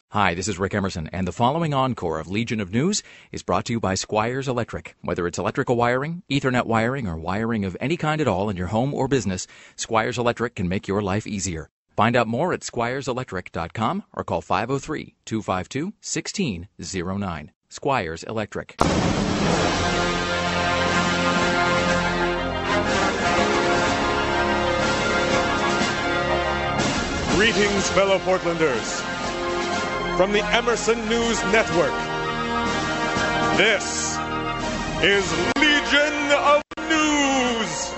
Hi, this is Rick Emerson, and the following encore of Legion of News is brought to you by Squires Electric. Whether it's electrical wiring, Ethernet wiring, or wiring of any kind at all in your home or business, Squires Electric can make your life easier. Find out more at squireselectric.com or call 503-252-1609. Squires Electric. Greetings, fellow Portlanders. From the Emerson News Network, this is Legion of News.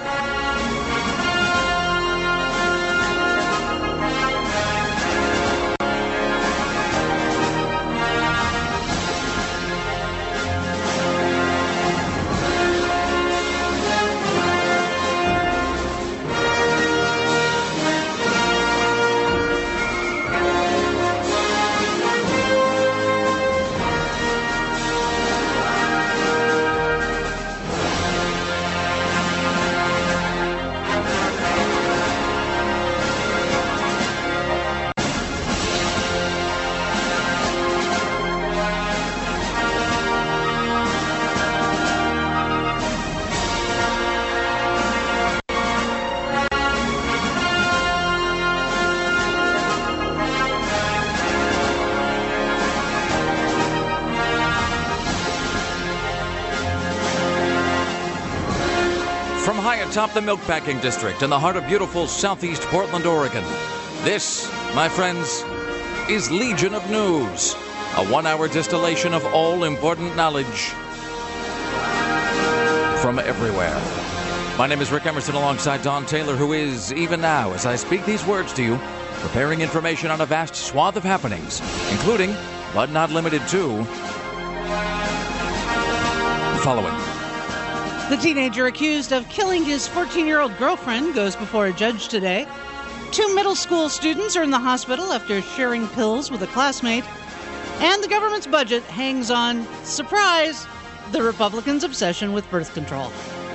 From high atop the Milkpacking District in the heart of beautiful southeast Portland, Oregon, this, my friends, is Legion of News, a one-hour distillation of all important knowledge from everywhere. My name is Rick Emerson alongside Don Taylor, who is, even now, as I speak these words to you, preparing information on a vast swath of happenings, including, but not limited to, the following. The teenager accused of killing his 14-year-old girlfriend goes before a judge today. 2 middle school students are in the hospital after sharing pills with a classmate. And the government's budget hangs on, surprise, the Republicans' obsession with birth control.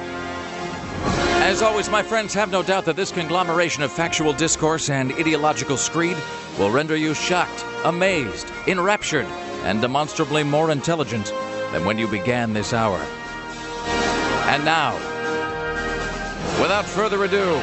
As always, my friends, have no doubt that this conglomeration of factual discourse and ideological screed will render you shocked, amazed, enraptured, and demonstrably more intelligent than when you began this hour. And now, without further ado,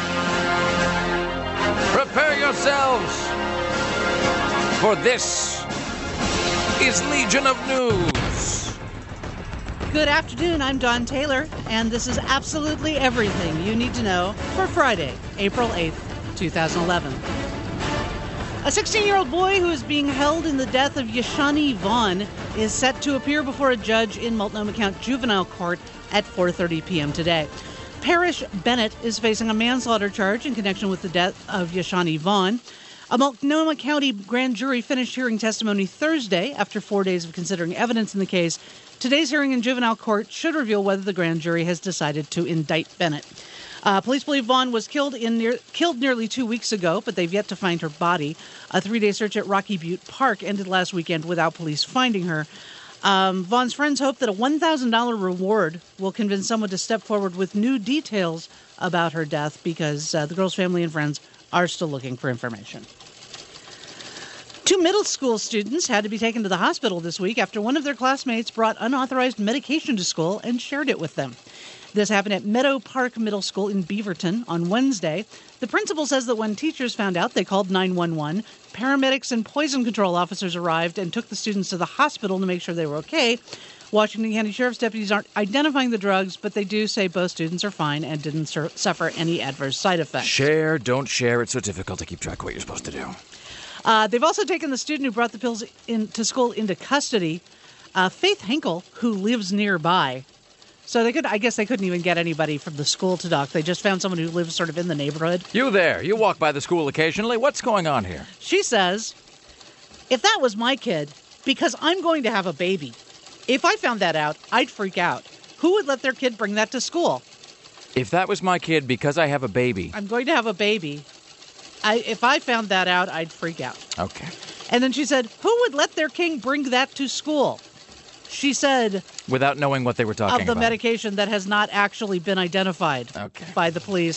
prepare yourselves, for this is Legion of News. Good afternoon, I'm Don Taylor, and this is absolutely everything you need to know for Friday, April 8th, 2011. A 16-year-old boy who is being held in the death of Yashani Vaughn is set to appear before a judge in Multnomah County Juvenile Court at 4:30 p.m. today. Parrish Bennett is facing a manslaughter charge in connection with the death of Yashani Vaughn. A Multnomah County grand jury finished hearing testimony Thursday after 4 days of considering evidence in the case. Today's hearing in juvenile court should reveal whether the grand jury has decided to indict Bennett. Police believe Vaughn was killed nearly 2 weeks ago, but they've yet to find her body. A 3-day search at Rocky Butte Park ended last weekend without police finding her. Vaughn's friends hope that a $1,000 reward will convince someone to step forward with new details about her death because the girl's family and friends are still looking for information. 2 middle school students had to be taken to the hospital this week after one of their classmates brought unauthorized medication to school and shared it with them. This happened at Meadow Park Middle School in Beaverton on Wednesday. The principal says that when teachers found out, they called 911. Paramedics and poison control officers arrived and took the students to the hospital to make sure they were okay. Washington County Sheriff's deputies aren't identifying the drugs, but they do say both students are fine and didn't suffer any adverse side effects. Share, don't share. It's so difficult to keep track of what you're supposed to do. They've also taken the student who brought the pills to school into custody. Faith Henkel, who lives nearby. So I guess they couldn't even get anybody from the school to dock. They just found someone who lives sort of in the neighborhood. You there. You walk by the school occasionally. What's going on here? She says, if that was my kid, because I'm going to have a baby, if I found that out, I'd freak out. Who would let their kid bring that to school? If that was my kid, because I have a baby. I'm going to have a baby. If I found that out, I'd freak out. Okay. And then she said, who would let their king bring that to school? She said... Without knowing what they were talking about. Of the medication that has not actually been identified by the police.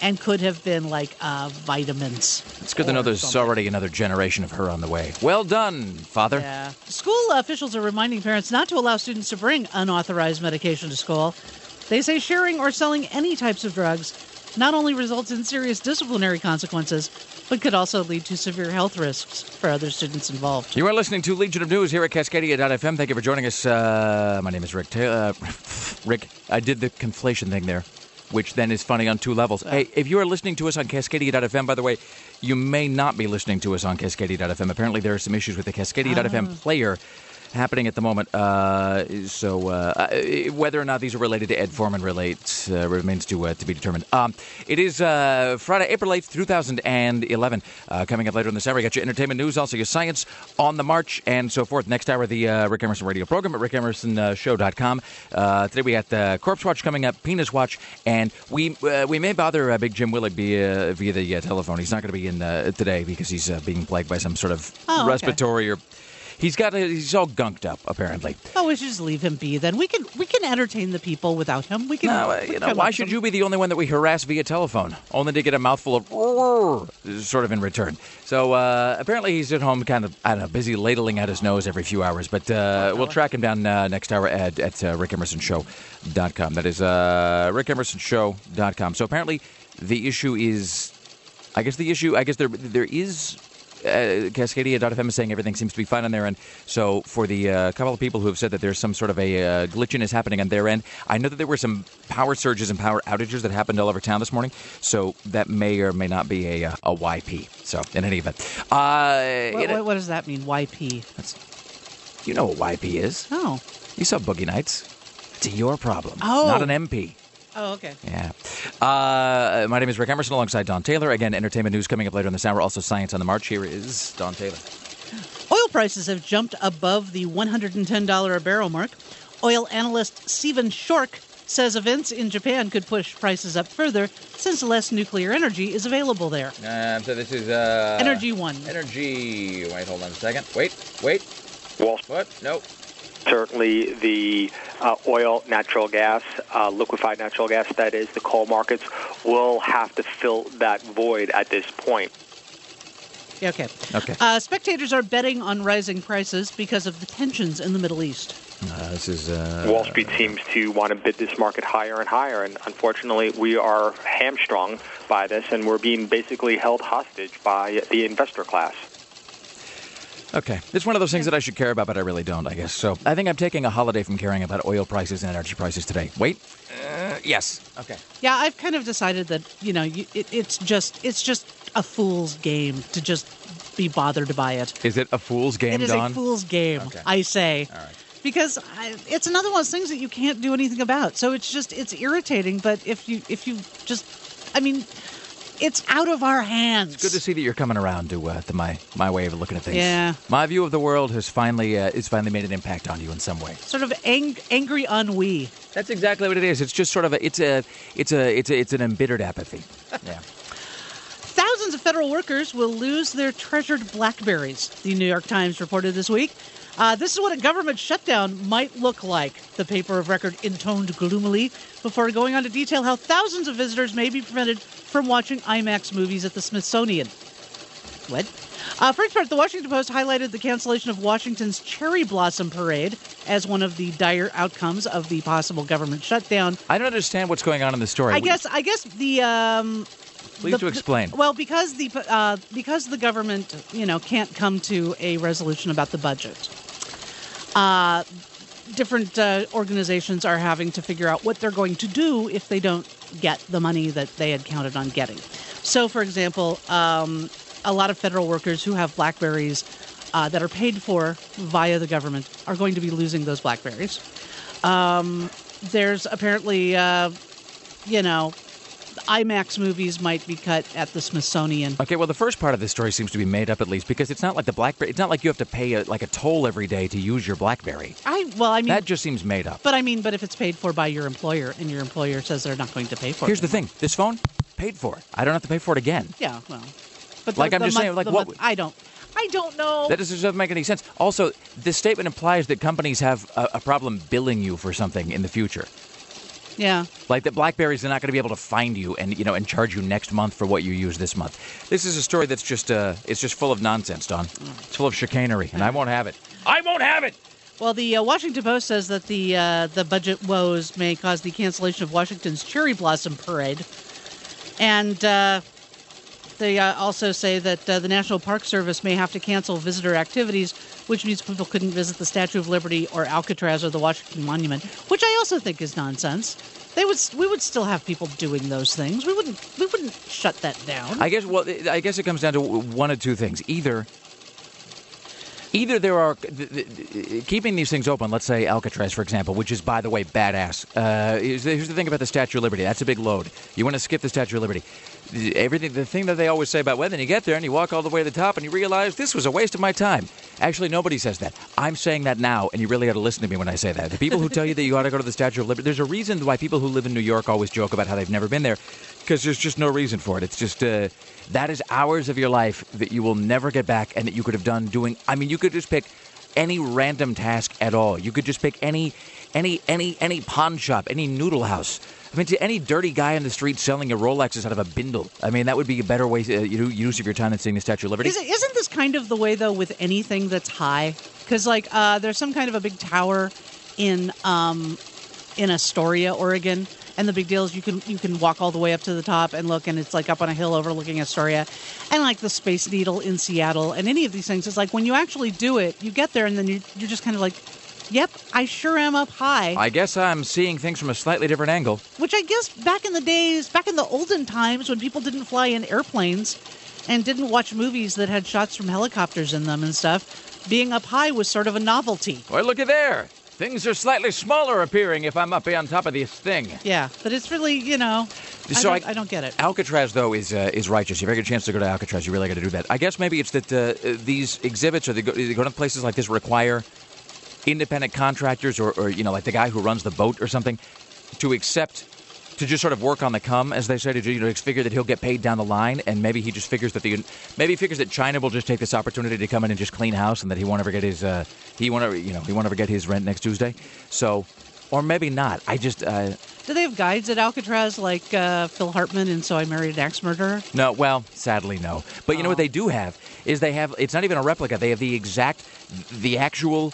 and could have been like vitamins. It's good to know there's already another generation of her on the way. Well done, Father. Yeah. School officials are reminding parents not to allow students to bring unauthorized medication to school. They say sharing or selling any types of drugs not only results in serious disciplinary consequences, but could also lead to severe health risks for other students involved. You are listening to Legion of News here at Cascadia.fm. Thank you for joining us. My name is Rick Taylor. Rick, I did the conflation thing there, which then is funny on two levels. Hey, if you are listening to us on Cascadia.fm, by the way, you may not be listening to us on Cascadia.fm. Apparently there are some issues with the Cascadia.fm player happening at the moment. So whether or not these are related to Ed Foreman remains to be determined. It is Friday, April 8th, 2011. Coming up later in this hour, we got your entertainment news, also your science on the march, and so forth. Next hour, the Rick Emerson radio program at rickemersonshow.com. Today we got Corpse Watch coming up, Penis Watch, and we may bother Big Jim Willett via the telephone. He's not going to be in today because he's being plagued by some sort of respiratory or... He's all gunked up, apparently. Oh, we should just leave him be then. We can entertain the people without him. We can. Why should you be the only one that we harass via telephone, only to get a mouthful of sort of in return? So apparently he's at home, kind of, I don't know, busy ladling out his nose every few hours. But we'll track him down next hour at rickemersonshow.com. That is rickemersonshow.com. So apparently the issue is, I guess there is. Cascadia.fm is saying everything seems to be fine on their end. So for the couple of people who have said that there's some sort of a glitchiness happening on their end, I know that there were some power surges and power outages that happened all over town this morning. So that may or may not be a YP. So in any event. What does that mean, YP? You know what YP is. Oh. You saw Boogie Nights. It's your problem, Oh. not an MP. Oh, okay. Yeah. My name is Rick Emerson alongside Don Taylor. Again, entertainment news coming up later in this hour. Also, science on the march. Here is Don Taylor. Oil prices have jumped above the $110 a barrel mark. Oil analyst Stephen Shork says events in Japan could push prices up further since less nuclear energy is available there. So this is... Energy One. Energy... Wait, hold on a second. Wait. What? No. Certainly the oil, natural gas, liquefied natural gas, that is, the coal markets, will have to fill that void at this point. Okay. Spectators are betting on rising prices because of the tensions in the Middle East. This is Wall Street seems to want to bid this market higher and higher, and unfortunately we are hamstrung by this, and we're being basically held hostage by the investor class. Okay. It's one of those things that I should care about, but I really don't, I guess. So I think I'm taking a holiday from caring about oil prices and energy prices today. Wait. Yes. Okay. Yeah, I've kind of decided that, it's just a fool's game to just be bothered by it. Is it a fool's game, It is Don? a fool's game, Okay. I say. All right. Because it's another one of those things that you can't do anything about. So it's irritating, but if you just, it's out of our hands. It's good to see that you're coming around to my way of looking at things. Yeah. My view of the world has finally made an impact on you in some way. Sort of angry ennui. That's exactly what it is. It's just sort of it's an embittered apathy. Yeah. Thousands of federal workers will lose their treasured BlackBerries, the New York Times reported this week. This is what a government shutdown might look like, the paper of record intoned gloomily, before going on to detail how thousands of visitors may be prevented from watching IMAX movies at the Smithsonian. What? For its part, the Washington Post highlighted the cancellation of Washington's Cherry Blossom Parade as one of the dire outcomes of the possible government shutdown. I don't understand what's going on in the story. I guess the... Please to explain. Well, because the government, can't come to a resolution about the budget. Different organizations are having to figure out what they're going to do if they don't get the money that they had counted on getting. So, for example, a lot of federal workers who have BlackBerries that are paid for via the government are going to be losing those BlackBerries. There's apparently, IMAX movies might be cut at the Smithsonian. Okay, well, the first part of this story seems to be made up, at least, because it's not like the BlackBerry. It's not like you have to pay a toll every day to use your BlackBerry. That just seems made up. But if it's paid for by your employer, and your employer says they're not going to pay for it. Here's the thing: this phone, paid for. I don't have to pay for it again. Yeah, well, but I'm just saying, what? I don't know. That doesn't make any sense. Also, this statement implies that companies have a problem billing you for something in the future. Yeah. Like the BlackBerries are not going to be able to find you and charge you next month for what you use this month. This is a story that's just it's just full of nonsense, Don. It's full of chicanery, and I won't have it. I won't have it. Well, the Washington Post says that the budget woes may cause the cancellation of Washington's Cherry Blossom Parade. And they also say that the National Park Service may have to cancel visitor activities, which means people couldn't visit the Statue of Liberty or Alcatraz or the Washington Monument, which I also think is nonsense. We would still have people doing those things. We wouldn't shut that down. I guess it comes down to one of two things. Either there are keeping these things open, let's say Alcatraz, for example, which is, by the way, badass. Here's the thing about the Statue of Liberty. That's a big load. You want to skip the Statue of Liberty. The thing that they always say about, well, then you get there and you walk all the way to the top and you realize this was a waste of my time. Actually, nobody says that. I'm saying that now, and you really ought to listen to me when I say that. The people who tell you that you ought to go to the Statue of Liberty, there's a reason why people who live in New York always joke about how they've never been there, because there's just no reason for it. It's just that is hours of your life that you will never get back and that you could have done doing. I mean, you could just pick any random task at all. You could just pick any pawn shop, any noodle house. I mean, to any dirty guy in the street selling your Rolexes out of a bindle. I mean, that would be a better way use of your time than seeing the Statue of Liberty. Isn't this kind of the way, though, with anything that's high? Because, like, there's some kind of a big tower in Astoria, Oregon, and the big deal is you can walk all the way up to the top and look, and it's like up on a hill overlooking Astoria, and like the Space Needle in Seattle, and any of these things. It's like when you actually do it, you get there, and then you're just kind of like, yep, I sure am up high. I guess I'm seeing things from a slightly different angle. Which I guess back in the olden times when people didn't fly in airplanes and didn't watch movies that had shots from helicopters in them and stuff, being up high was sort of a novelty. Well, looky there. Things are slightly smaller appearing if I'm up on top of this thing. Yeah, but it's really, So I don't get it. Alcatraz, though, is righteous. If you ever get a chance to go to Alcatraz, you really got to do that. I guess maybe it's that these exhibits, or they go to places like this, require independent contractors or like the guy who runs the boat or something to just sort of work on the come, as they say, to figure that he'll get paid down the line, and maybe he just figures that China will just take this opportunity to come in and just clean house, and that he won't ever get his rent next Tuesday. So, or maybe not. I just do they have guides at Alcatraz like Phil Hartman in So I Married an Axe Murderer? No, well, sadly no. But you know what they do have is it's not even a replica. They have the actual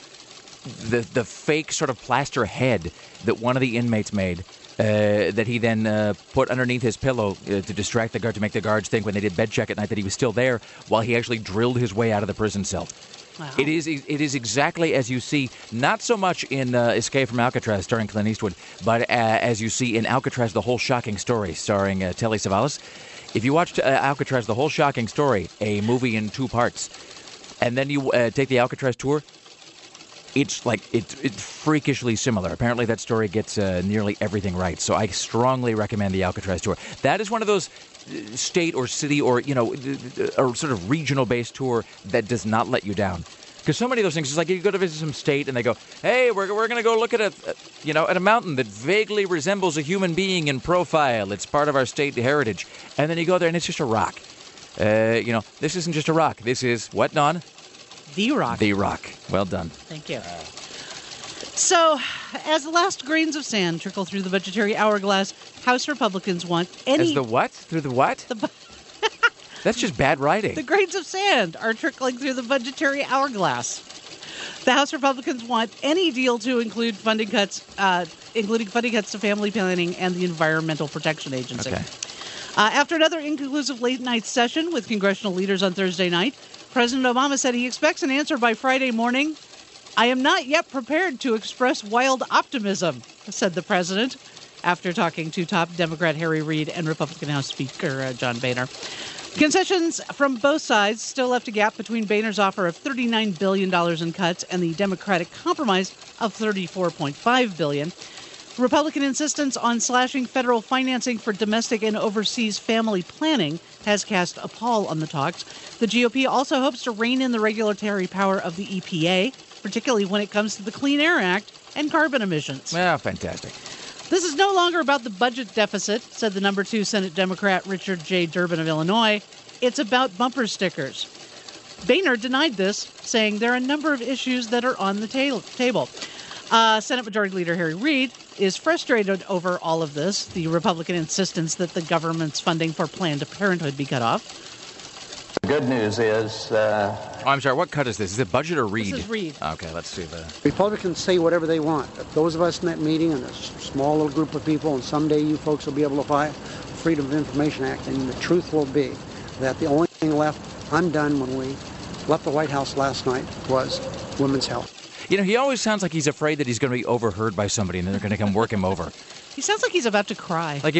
fake sort of plaster head that one of the inmates made. That he then put underneath his pillow to distract the guard, to make the guards think when they did bed check at night that he was still there, while he actually drilled his way out of the prison cell. Wow. It is exactly as you see, not so much in Escape from Alcatraz starring Clint Eastwood, but as you see in Alcatraz, The Whole Shocking Story starring Telly Savalas. If you watch Alcatraz, The Whole Shocking Story, a movie in 2 parts, and then you take the Alcatraz tour, it's freakishly similar. Apparently that story gets nearly everything right. So I strongly recommend the Alcatraz tour. That is one of those state or city or, a sort of regional-based tour that does not let you down. Because so many of those things, it's like you go to visit some state and they go, hey, we're going to go look at at a mountain that vaguely resembles a human being in profile. It's part of our state heritage. And then you go there and it's just a rock. This isn't just a rock. This is, what, Don? The Rock. The Rock. Well done. Thank you. So, as the last grains of sand trickle through the budgetary hourglass, House Republicans want any... As the what? Through the what? That's just bad writing. The grains of sand are trickling through the budgetary hourglass. The House Republicans want any deal to include funding cuts, including funding cuts to family planning and the Environmental Protection Agency. Okay. After another inconclusive late-night session with congressional leaders on Thursday night, President Obama said he expects an answer by Friday morning. I am not yet prepared to express wild optimism, said the president, after talking to top Democrat Harry Reid and Republican House Speaker John Boehner. Concessions from both sides still left a gap between Boehner's offer of $39 billion in cuts and the Democratic compromise of $34.5 billion. Republican insistence on slashing federal financing for domestic and overseas family planning has cast a pall on the talks. The GOP also hopes to rein in the regulatory power of the EPA, particularly when it comes to the Clean Air Act and carbon emissions. Well, fantastic. This is no longer about the budget deficit, said the number 2 Senate Democrat Richard J. Durbin of Illinois. It's about bumper stickers. Boehner denied this, saying there are a number of issues that are on the table. Senate Majority Leader Harry Reid is frustrated over all of this, the Republican insistence that the government's funding for Planned Parenthood be cut off. The good news is... I'm sorry, what cut is this? Is it Budget or Reid? This is Reid. Okay, let's see the... Republicans say whatever they want. If those of us in that meeting and a small little group of people, and someday you folks will be able to fight the Freedom of Information Act, and the truth will be that the only thing left undone when we left the White House last night was women's health. You know, he always sounds like he's afraid that he's going to be overheard by somebody and then they're going to come work him over. He sounds like he's about to cry. Like,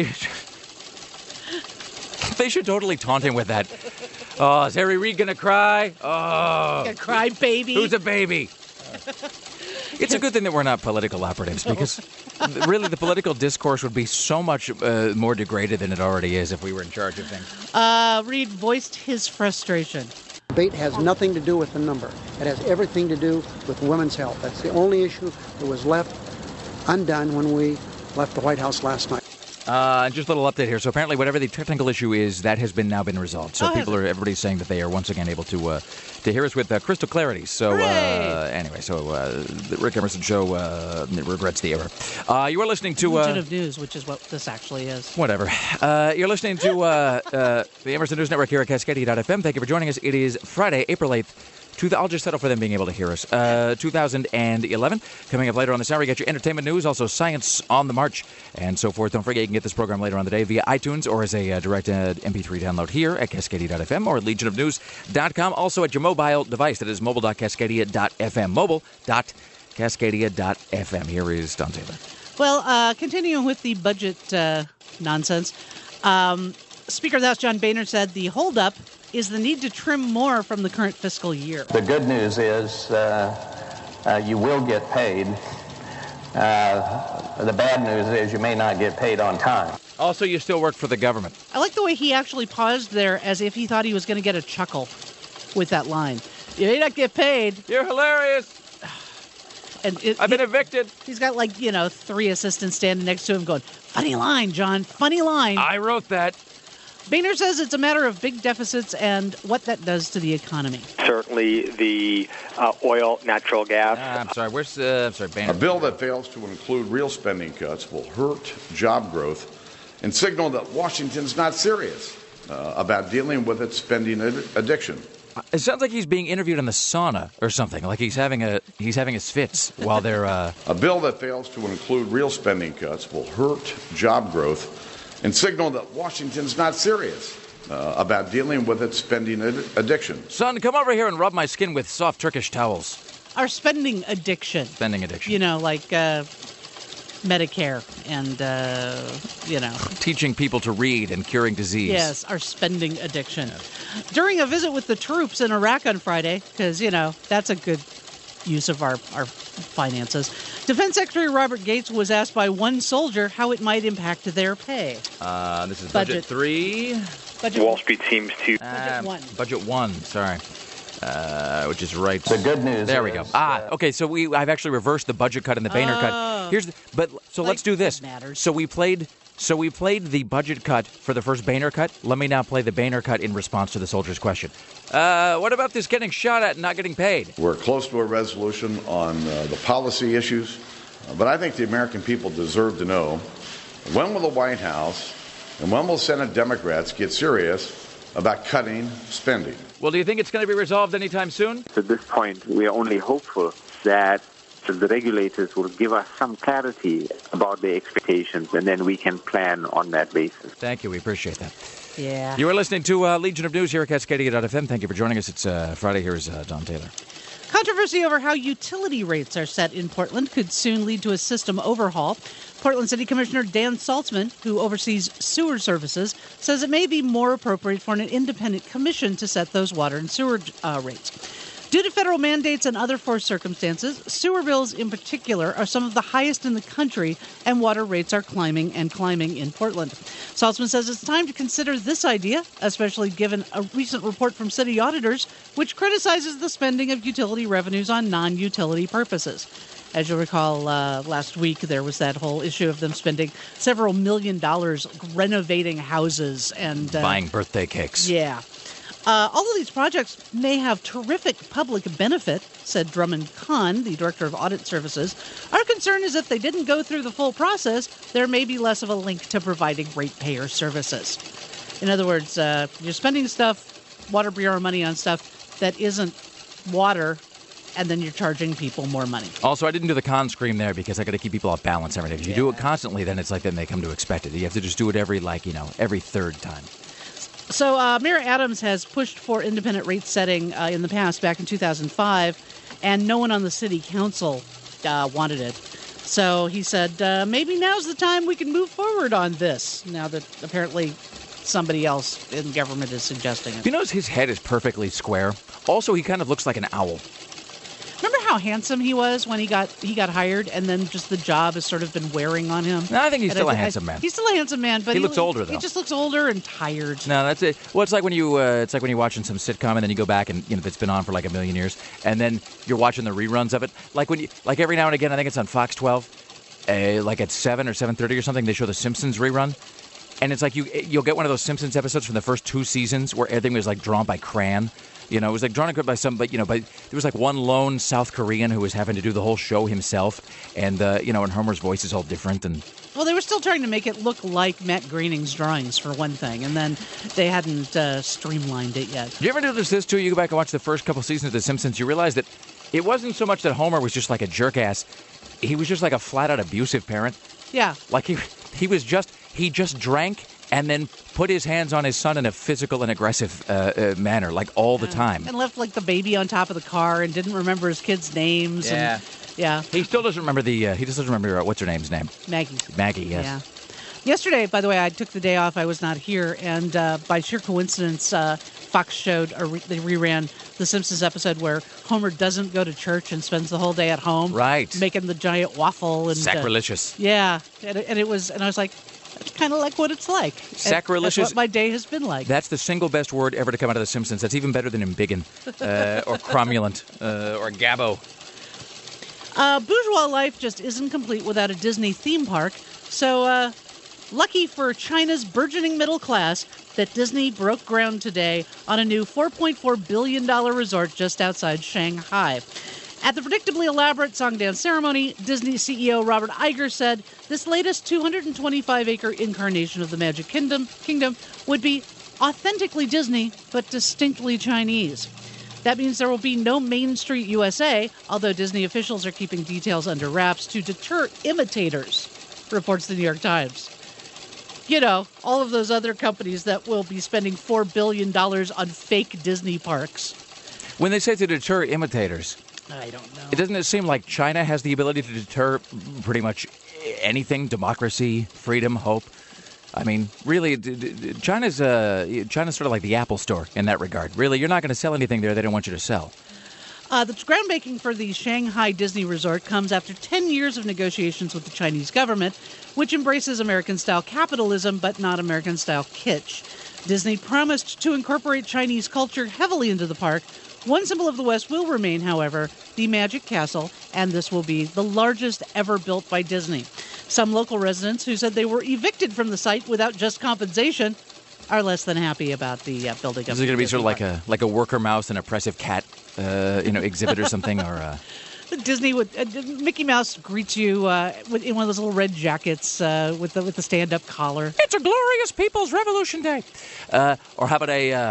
they should totally taunt him with that. Oh, is Harry Reid going to cry? Oh. Gonna cry, baby. Who's a baby? It's a good thing that we're not political operatives because really the political discourse would be so much more degraded than it already is if we were in charge of things. Reid voiced his frustration. Debate has nothing to do with the number. It has everything to do with women's health. That's the only issue that was left undone when we left the White House last night. Just a little update here. So apparently, whatever the technical issue is, that has now been resolved. So everybody's saying that they are once again able to hear us with crystal clarity. So anyway, the Rick Emerson Show regrets the error. You are listening to Legion of News, which is what this actually is. Whatever. You're listening to the Emerson News Network here at Cascadia.fm. Thank you for joining us. It is Friday, April 8th. I'll just settle for them being able to hear us. 2011. Coming up later on this hour, we get your entertainment news, also science on the march, and so forth. Don't forget, you can get this program later on the day via iTunes or as a direct MP3 download here at Cascadia.fm or at legionofnews.com. Also at your mobile device. That is mobile.cascadia.fm. Mobile.cascadia.fm. Here is Don Taylor. Well, continuing with the budget nonsense, Speaker of the House John Boehner said the holdup is the need to trim more from the current fiscal year. The good news is you will get paid. The bad news is you may not get paid on time. Also, you still work for the government. I like the way he actually paused there as if he thought he was going to get a chuckle with that line. You may not get paid. You're hilarious. And I've been evicted. He's got 3 assistants standing next to him going, funny line, John, funny line. I wrote that. Boehner says it's a matter of big deficits and what that does to the economy. Certainly the oil, natural gas. I'm sorry, Boehner. A bill that fails to include real spending cuts will hurt job growth and signal that Washington's not serious about dealing with its spending addiction. It sounds like he's being interviewed in the sauna or something, like he's having his fits while they're... A bill that fails to include real spending cuts will hurt job growth and signal that Washington's not serious about dealing with its spending addiction. Son, come over here and rub my skin with soft Turkish towels. Our spending addiction. Spending addiction. You know, like Medicare and, teaching people to read and curing disease. Yes, our spending addiction. Yes. During a visit with the troops in Iraq on Friday, because, that's a good use of our finances, Defense Secretary Robert Gates was asked by one soldier how it might impact their pay. This is Budget 3. Wall Street seems to... Budget 1. Budget 1, sorry. Which is right. The good news There we go. Okay, so I've actually reversed the budget cut and the Boehner cut. Let's do this. So we played the budget cut for the first Boehner cut. Let me now play the Boehner cut in response to the soldier's question. What about this getting shot at and not getting paid? We're close to a resolution on the policy issues, but I think the American people deserve to know when will the White House and when will Senate Democrats get serious about cutting spending? Well, do you think it's going to be resolved anytime soon? At this point, we are only hopeful that the regulators will give us some clarity about their expectations, and then we can plan on that basis. Thank you. We appreciate that. Yeah. You are listening to Legion of News here at Cascadia.fm. Thank you for joining us. It's Friday. Here's Don Taylor. Controversy over how utility rates are set in Portland could soon lead to a system overhaul. Portland City Commissioner Dan Saltzman, who oversees sewer services, says it may be more appropriate for an independent commission to set those water and sewer rates. Due to federal mandates and other forced circumstances, sewer bills in particular are some of the highest in the country, and water rates are climbing in Portland. Saltzman says it's time to consider this idea, especially given a recent report from city auditors, which criticizes the spending of utility revenues on non-utility purposes. As you'll recall, last week there was that whole issue of them spending several $1 million renovating houses and... buying birthday cakes. Yeah. All of these projects may have terrific public benefit, said Drummond Kahn, the director of audit services. Our concern is if they didn't go through the full process, there may be less of a link to providing ratepayer services. In other words, you're spending Water Bureau money on stuff that isn't water, and then you're charging people more money. Also, I didn't do the con scream there because I got to keep people off balance every day. If you do it constantly, then it's like then they come to expect it. You have to just do it every third time. So Mayor Adams has pushed for independent rate setting in the past, back in 2005, and no one on the city council wanted it. So he said, maybe now's the time we can move forward on this, now that apparently somebody else in government is suggesting it. You notice his head is perfectly square? Also, he kind of looks like an owl. Remember how handsome he was when he got hired, and then just the job has sort of been wearing on him? No, I think he's still a handsome man. He's still a handsome man, but he looks older, though. He just looks older and tired. No, that's it. Well, it's like when you're watching some sitcom and then you go back and it's been on for like a million years, and then you're watching the reruns of it. Like every now and again, I think it's on Fox 12, like at 7 or 7:30 or something, they show the Simpsons rerun. And it's like you'll get one of those Simpsons episodes from the first 2 seasons where everything was like drawn by crayon. It was like drawn by some, but there was like one lone South Korean who was having to do the whole show himself, and and Homer's voice is all different. And well, they were still trying to make it look like Matt Groening's drawings for one thing, and then they hadn't streamlined it yet. Do you ever notice this too? You go back and watch the first couple seasons of The Simpsons, you realize that it wasn't so much that Homer was just like a jerk ass; he was just like a flat out abusive parent. Yeah, like he just drank and then put his hands on his son in a physical and aggressive manner, like all the time. And left like the baby on top of the car and didn't remember his kids' names. Yeah. Yeah. He still doesn't remember he just doesn't remember what's her name's name. Maggie. Maggie, yes. Yeah. Yesterday, by the way, I took the day off. I was not here. And by sheer coincidence, Fox showed, they reran the Simpsons episode where Homer doesn't go to church and spends the whole day at home. Right. Making the giant waffle. And sacrilegious. Yeah. And I was like, that's kind of like what it's like. Sacrilegious. That's what my day has been like. That's the single best word ever to come out of The Simpsons. That's even better than embiggen or cromulent or gabbo. Bourgeois life just isn't complete without a Disney theme park. So lucky for China's burgeoning middle class that Disney broke ground today on a new $4.4 billion resort just outside Shanghai. At the predictably elaborate Songdan ceremony, Disney CEO Robert Iger said this latest 225-acre incarnation of the Magic Kingdom would be authentically Disney, but distinctly Chinese. That means there will be no Main Street USA, although Disney officials are keeping details under wraps to deter imitators, reports the New York Times. All of those other companies that will be spending $4 billion on fake Disney parks. When they say to deter imitators, I don't know. Doesn't it seem like China has the ability to deter pretty much anything? Democracy, freedom, hope. I mean, really, China's sort of like the Apple Store in that regard. Really, you're not going to sell anything there they don't want you to sell. The groundbreaking for the Shanghai Disney Resort comes after 10 years of negotiations with the Chinese government, which embraces American-style capitalism but not American-style kitsch. Disney promised to incorporate Chinese culture heavily into the park. One symbol of the West will remain, however, the Magic Castle, and this will be the largest ever built by Disney. Some local residents who said they were evicted from the site without just compensation are less than happy about the building. Is it going to be sort of like a worker mouse and oppressive cat, exhibit or something, or? Disney would Mickey Mouse greets you in one of those little red jackets with the stand-up collar. It's a glorious People's Revolution Day. Or how about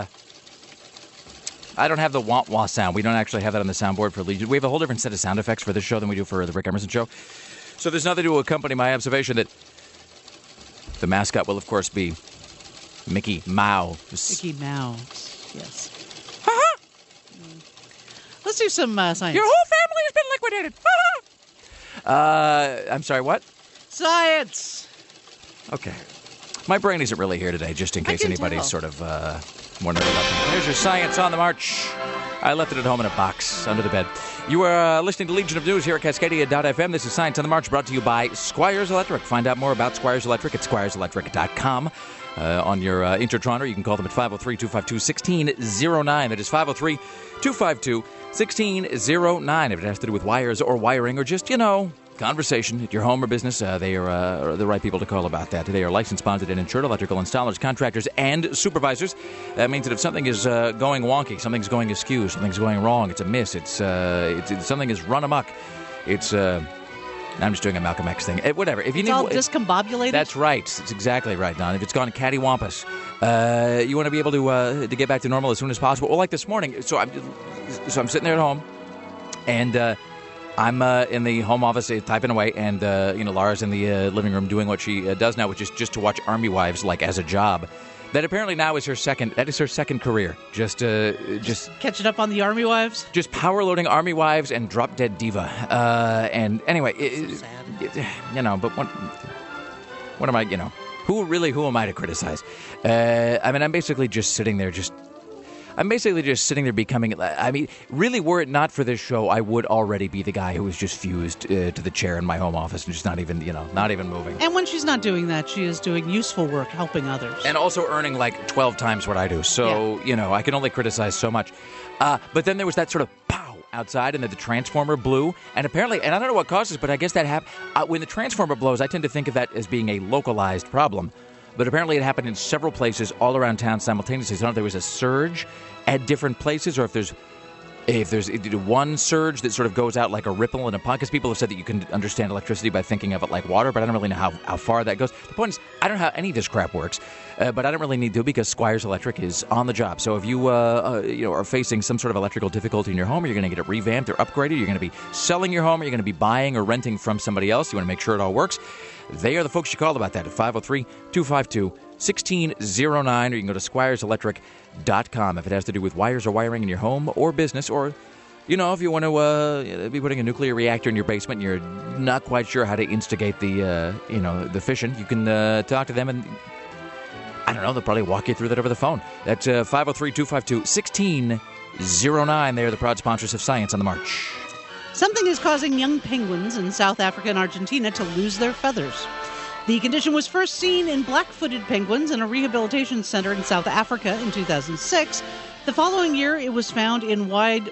I don't have the wah-wah sound. We don't actually have that on the soundboard for Legion. We have a whole different set of sound effects for this show than we do for the Rick Emerson Show. So there's nothing to accompany my observation that the mascot will, of course, be Mickey Mouse. Mickey Mouse, yes. Ha-ha! Let's do some science. Your whole family has been liquidated. Ha-ha! I'm sorry, what? Science! Okay. My brain isn't really here today, just in case anybody's sort of wondering about that. There's your science on the march. I left it at home in a box under the bed. You are listening to Legion of News here at Cascadia.fm. This is Science on the March, brought to you by Squires Electric. Find out more about Squires Electric at squireselectric.com. On your Intertroner, you can call them at 503-252-1609. That is 503-252-1609. If it has to do with wires or wiring or just, kind conversation at your home or business, they are the right people to call about that. They are licensed, bonded, and insured electrical installers, contractors, and supervisors. That means that if something is going wonky, something's going askew, something's going wrong, it's a miss, it's something is run amok, it's... I'm just doing a Malcolm X thing. Whatever. If you it's all discombobulated? That's right. That's exactly right, Don. If it's gone cattywampus, you want to be able to get back to normal as soon as possible. Well, like this morning, so I'm sitting there at home, and I'm in the home office typing away, and Laura's in the living room doing what she does now, which is just to watch Army Wives, like as a job. That apparently now is her second. That is her second career. Just catching up on the Army Wives. Just power loading Army Wives and Drop Dead Diva. And anyway, sad. But what am I? Who am I to criticize? I'm basically just sitting there, becoming... really, were it not for this show, I would already be the guy who was just fused to the chair in my home office and just not even moving. And when she's not doing that, she is doing useful work, helping others. And also earning like 12 times what I do. So, I can only criticize so much. But then there was that sort of pow outside, and then the transformer blew. And apparently, and I don't know what caused this, but I guess that happened. When the transformer blows, I tend to think of that as being a localized problem. But apparently it happened in several places all around town simultaneously. So I don't know if there was a surge at different places, or if there's one surge that sort of goes out like a ripple in a pond. Because people have said that you can understand electricity by thinking of it like water, but I don't really know how far that goes. The point is, I don't know how any of this crap works, but I don't really need to, because Squires Electric is on the job. So if you are facing some sort of electrical difficulty in your home, or you're going to get it revamped or upgraded, you're going to be selling your home, or you're going to be buying or renting from somebody else, you want to make sure it all works, they are the folks you call about that at 503-252-1609, or you can go to squireselectric.com if it has to do with wires or wiring in your home or business, or, if you want to be putting a nuclear reactor in your basement and you're not quite sure how to instigate the fission, you can talk to them, and I don't know, they'll probably walk you through that over the phone. That's 503-252-1609. They are the proud sponsors of Science on the March. Something is causing young penguins in South Africa and Argentina to lose their feathers. The condition was first seen in black-footed penguins in a rehabilitation center in South Africa in 2006. The following year, it was found in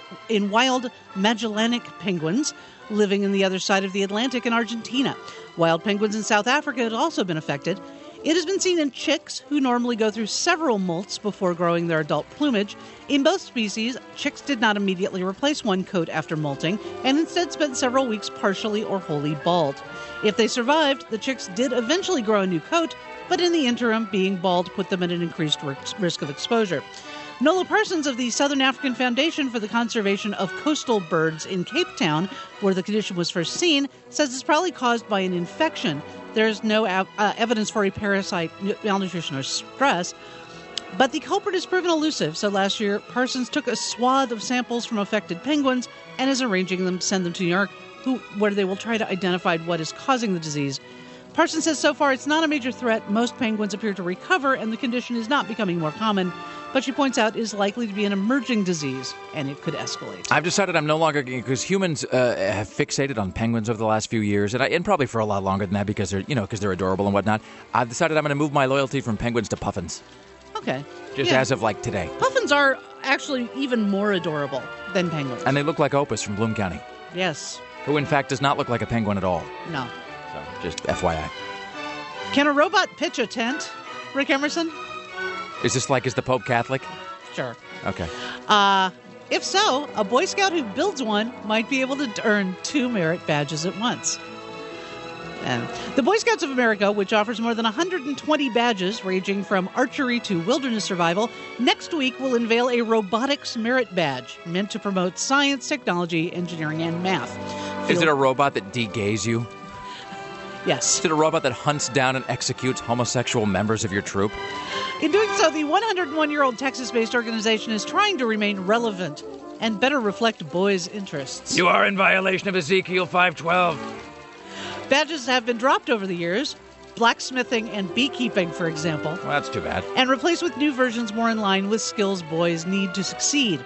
wild Magellanic penguins living in the other side of the Atlantic in Argentina. Wild penguins in South Africa had also been affected. It has been seen in chicks, who normally go through several molts before growing their adult plumage. In both species, chicks did not immediately replace one coat after molting, and instead spent several weeks partially or wholly bald. If they survived, the chicks did eventually grow a new coat, but in the interim, being bald put them at an increased risk of exposure. Nola Parsons of the Southern African Foundation for the Conservation of Coastal Birds in Cape Town, where the condition was first seen, says it's probably caused by an infection. There's no evidence for a parasite, malnutrition, or stress. But the culprit has proven elusive, so last year, Parsons took a swath of samples from affected penguins and is arranging them to send them to New York, where they will try to identify what is causing the disease. Parsons says so far it's not a major threat. Most penguins appear to recover, and the condition is not becoming more common. But she points out it is likely to be an emerging disease, and it could escalate. I've decided I'm no longer, because humans have fixated on penguins over the last few years, and probably for a lot longer than that, because they're adorable and whatnot. I've decided I'm going to move my loyalty from penguins to puffins. Okay. Just as of like today. Puffins are actually even more adorable than penguins. And they look like Opus from Bloom County. Yes. Who, in fact, does not look like a penguin at all. No. So, just FYI. Can a robot pitch a tent, Rick Emerson? Is this is the Pope Catholic? Sure. Okay. If so, a Boy Scout who builds one might be able to earn 2 merit badges at once. And the Boy Scouts of America, which offers more than 120 badges ranging from archery to wilderness survival, next week will unveil a robotics merit badge meant to promote science, technology, engineering, and math. Is it a robot that de-gays you? Yes. Is it a robot that hunts down and executes homosexual members of your troop? In doing so, the 101-year-old Texas-based organization is trying to remain relevant and better reflect boys' interests. You are in violation of Ezekiel 5:12. Badges have been dropped over the years, blacksmithing and beekeeping, for example. Well, that's too bad. And replaced with new versions more in line with skills boys need to succeed.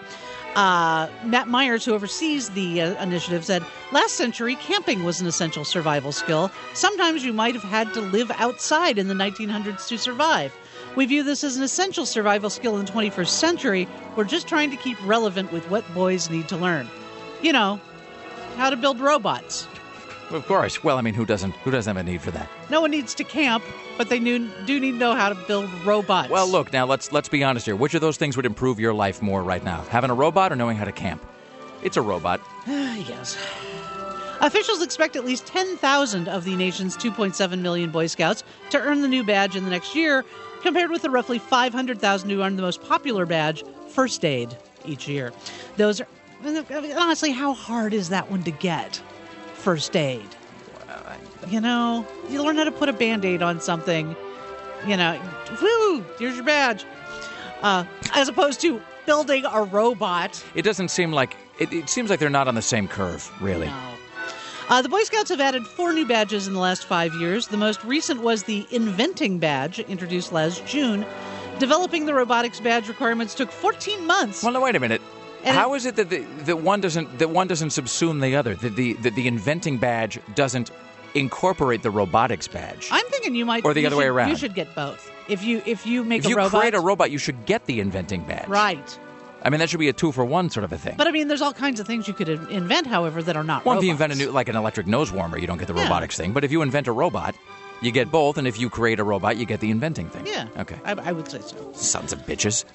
Matt Myers, who oversees the initiative, said, last century, camping was an essential survival skill. Sometimes you might have had to live outside in the 1900s to survive. We view this as an essential survival skill in the 21st century. We're just trying to keep relevant with what boys need to learn. How to build robots. of course. Well, I mean, who doesn't have a need for that? No one needs to camp, but they do need to know how to build robots. Well, look, now let's be honest here. Which of those things would improve your life more right now? Having a robot or knowing how to camp? It's a robot. Yes. Officials expect at least 10,000 of the nation's 2.7 million Boy Scouts to earn the new badge in the next year, compared with the roughly 500,000 who earn the most popular badge, First Aid, each year. Those are, honestly, how hard is that one to get? First Aid. You know, you learn how to put a Band-Aid on something, you know, woo, here's your badge. As opposed to building a robot. It doesn't seem like, it seems like they're not on the same curve, really. No. The Boy Scouts have added 4 new badges in the last 5 years. The most recent was the Inventing Badge, introduced last June. Developing the robotics badge requirements took 14 months. Well, no, wait a minute. How is it that one doesn't subsume the other? That the Inventing Badge doesn't incorporate the robotics badge? I'm thinking you might, or the other way around. You should get both. If you make if a robot, you create a robot, you should get the Inventing Badge. Right. I mean, that should be a 2-for-1 sort of a thing. But I mean, there's all kinds of things you could invent, however, that are not Well, robots. if you invent like an electric nose warmer, you don't get the robotics thing. But if you invent a robot, you get both. And if you create a robot, you get the inventing thing. Yeah. Okay. I would say so. Sons of bitches.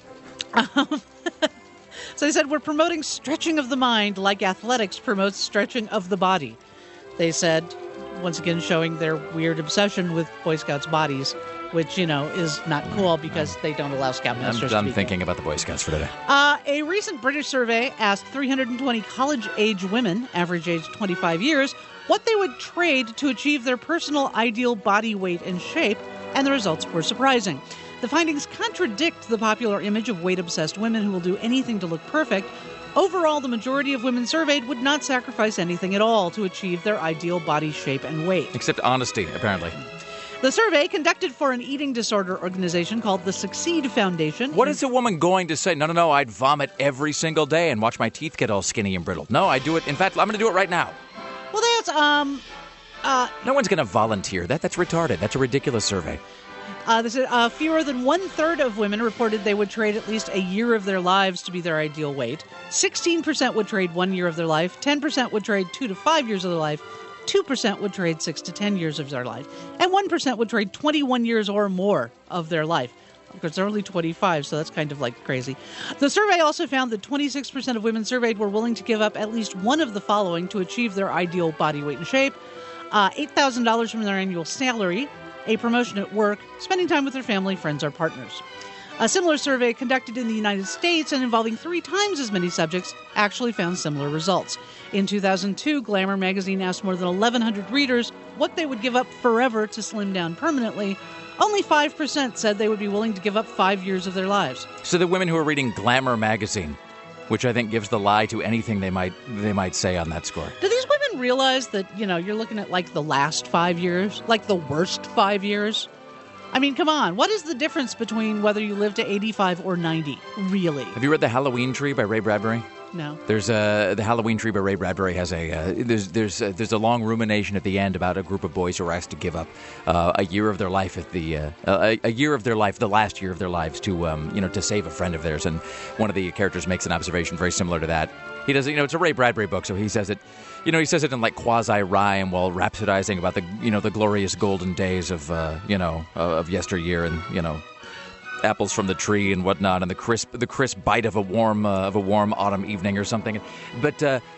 So they said, we're promoting stretching of the mind like athletics promotes stretching of the body. They said, once again, showing their weird obsession with Boy Scouts' bodies, which, you know, is not cool because they don't allow Scoutmasters to I'm be thinking about the Boy Scouts for today. A recent British survey asked 320 college-age women, average age 25 years, what they would trade to achieve their personal ideal body weight and shape, and the results were surprising. The findings contradict the popular image of weight-obsessed women who will do anything to look perfect. Overall, the majority of women surveyed would not sacrifice anything at all to achieve their ideal body shape and weight. Except honesty, apparently. The survey, conducted for an eating disorder organization called the Succeed Foundation. What is a woman going to say? No, I'd vomit every single day and watch my teeth get all skinny and brittle. No, I do it. In fact, I'm going to do it right now. Well, that's, no one's going to volunteer. That's retarded. That's a ridiculous survey. This is, fewer than 1/3 of women reported they would trade at least a year of their lives to be their ideal weight. 16% would trade 1 year of their life. 10% would trade 2 to 5 years of their life. 2% would trade 6 to 10 years of their life. And 1% would trade 21 years or more of their life. Of course, they're only 25, so that's kind of like crazy. The survey also found that 26% of women surveyed were willing to give up at least one of the following to achieve their ideal body weight and shape. $8,000 from their annual salary, a promotion at work, spending time with their family, friends, or partners. A similar survey conducted in the United States and involving 3 times as many subjects actually found similar results. In 2002, Glamour magazine asked more than 1,100 readers what they would give up forever to slim down permanently. Only 5% said they would be willing to give up 5 years of their lives. So the women who are reading Glamour magazine, which I think gives the lie to anything they might say on that score. Do these women realize that, you know, you're looking at like the last 5 years, like the worst 5 years? I mean, come on. What is the difference between whether you live to 85 or 90, really? Have you read The Halloween Tree by Ray Bradbury? No. There's the Halloween Tree by Ray Bradbury has there's a long rumination at the end about a group of boys who are asked to give up a year of their life at a year of their life, the last year of their lives to save a friend of theirs, and one of the characters makes an observation very similar to that. He does, it's a Ray Bradbury book, so he says it, he says it in like quasi rhyme while rhapsodizing about the glorious golden days of of yesteryear and apples from the tree and whatnot, and the crisp bite of a warm autumn evening or something. But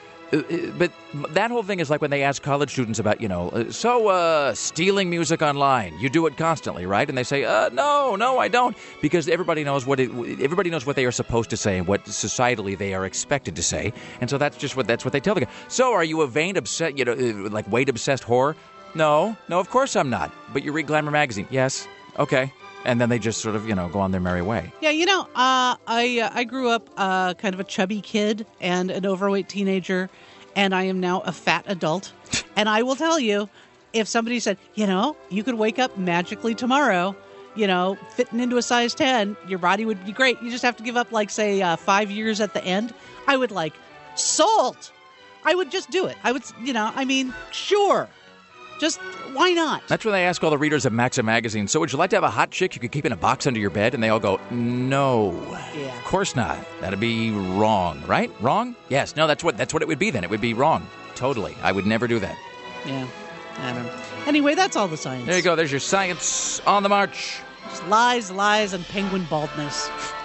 that whole thing is like when they ask college students about stealing music online. You do it constantly, right? And they say, no, I don't, because everybody knows what they are supposed to say and what societally they are expected to say, and so that's what they tell the guy. So, are you a vain, obsessed, like weight obsessed whore? No, of course I'm not. But you read Glamour magazine? Yes. Okay. And then they just sort of, go on their merry way. Yeah, I grew up kind of a chubby kid and an overweight teenager, and I am now a fat adult. And I will tell you, if somebody said, you could wake up magically tomorrow, fitting into a size 10, your body would be great. You just have to give up, 5 years at the end. I would sold. I would just do it. I would, sure. Just, why not? That's when they ask all the readers of Maxim magazine, so would you like to have a hot chick you could keep in a box under your bed? And they all go, no. Yeah. Of course not. That'd be wrong, right? Wrong? Yes. No, that's what it would be then. It would be wrong. Totally. I would never do that. Yeah, I don't know. Anyway, that's all the science. There you go. There's your science on the march. Just lies, lies, and penguin baldness.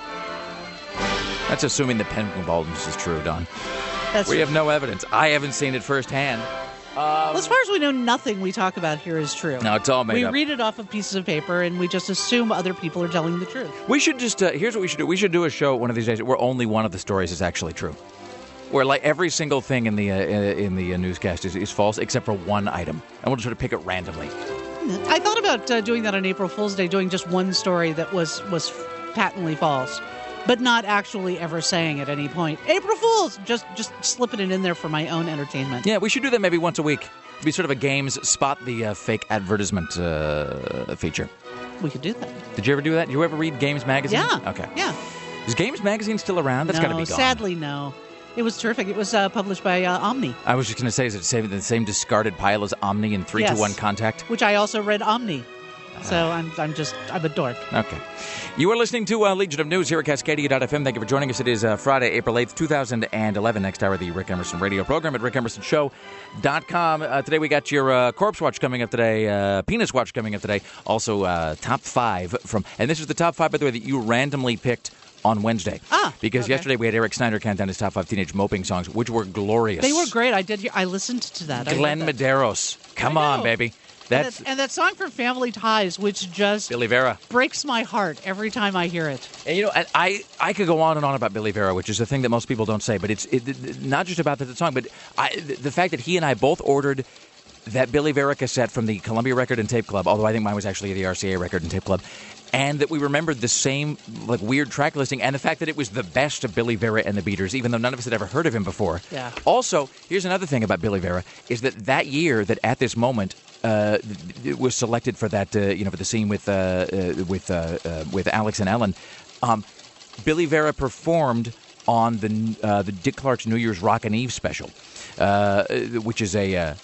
That's assuming the penguin baldness is true, Don. That's We have no evidence. I haven't seen it firsthand. well, as far as we know, nothing we talk about here is true. No, it's all made we up. read it off of pieces of paper, and we just assume other people are telling the truth. We should just, here's what we should do. We should do a show one of these days where only one of the stories is actually true. Where, like, every single thing in the newscast is false, except for one item. And we'll just sort of pick it randomly. I thought about doing that on April Fool's Day, doing just one story that was patently false, but not actually ever saying at any point, April Fool's! Just slipping it in there for my own entertainment. Yeah, we should do that maybe once a week. It'd be sort of a games spot the fake advertisement feature. We could do that. Did you ever do that? Did you ever read Games Magazine? Yeah. Okay. Yeah. Is Games Magazine still around? That's got to be gone. Sadly, no. It was terrific. It was published by Omni. I was just going to say, is it the same discarded pile as Omni in 3-2-1 Contact? Which I also read Omni. So I'm a dork. Okay. You are listening to Legion of News here at Cascadia.fm. Thank you for joining us. It is Friday, April 8th, 2011. Next hour, the Rick Emerson radio program at rickemersonshow.com. Today we got your Corpse Watch coming up today, Penis Watch coming up today. Also, top 5 from, and this is the top 5, by the way, that you randomly picked on Wednesday. Because yesterday we had Eric Snyder count down his top 5 teenage moping songs, which were glorious. They were great. I listened to that. Glenn Medeiros. Come on, baby. And that song from Family Ties, which just Billy Vera breaks my heart every time I hear it. And, you know, I could go on and on about Billy Vera, which is a thing that most people don't say, but it's not just about the song, but the fact that he and I both ordered that Billy Vera cassette from the Columbia Record and Tape Club, although I think mine was actually the RCA Record and Tape Club, and that we remembered the same like weird track listing, and the fact that it was the best of Billy Vera and the Beaters, even though none of us had ever heard of him before. Yeah. Also, here's another thing about Billy Vera, is that year, that at this moment, it was selected for that, for the scene with Alex and Ellen. Billy Vera performed on the Dick Clark's New Year's Rockin' Eve special, which is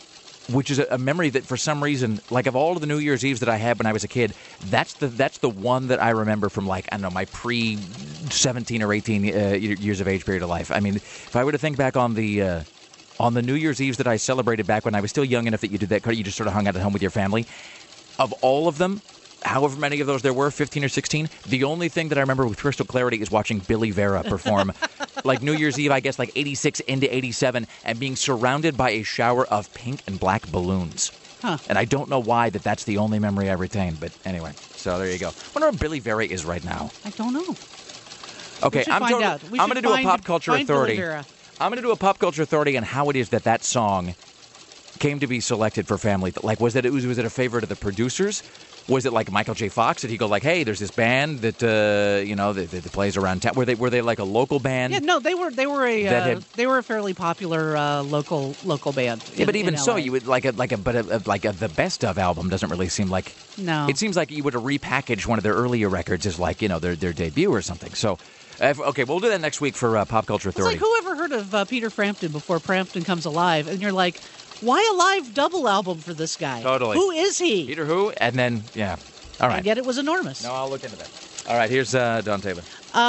a memory that for some reason, like of all of the New Year's Eves that I had when I was a kid, that's the one that I remember from, like, I don't know, my pre-17 or 18 years of age period of life. I mean, if I were to think back on the New Year's Eves that I celebrated back when I was still young enough that you did that, you just sort of hung out at home with your family, of all of them, however many of those there were, 15 or 16, the only thing that I remember with crystal clarity is watching Billy Vera perform, like New Year's Eve, I guess, like 86 into 87, and being surrounded by a shower of pink and black balloons. Huh. And I don't know why that's the only memory I retain, but anyway, so there you go. I wonder where Billy Vera is right now. I don't know. Okay, I'm going to do a pop culture authority. I'm going to do a pop culture authority on how it is that song came to be selected for Family. Like, was it a favorite of the producers? Was it like Michael J. Fox? Did he go like, "Hey, there's this band that that plays around town"? Were they like a local band? Yeah, no, they were a fairly popular local band. Yeah, but even so, you would like the best of album doesn't really seem like. No, it seems like you would have repackaged one of their earlier records as like their debut or something. So. Okay, we'll do that next week for Pop Culture Authority. It's like, whoever heard of Peter Frampton before Frampton Comes Alive? And you're like, why a live double album for this guy? Totally. Who is he? Peter who? And then, yeah. All right. And yet it was enormous. No, I'll look into that. All right, here's Don Taylor.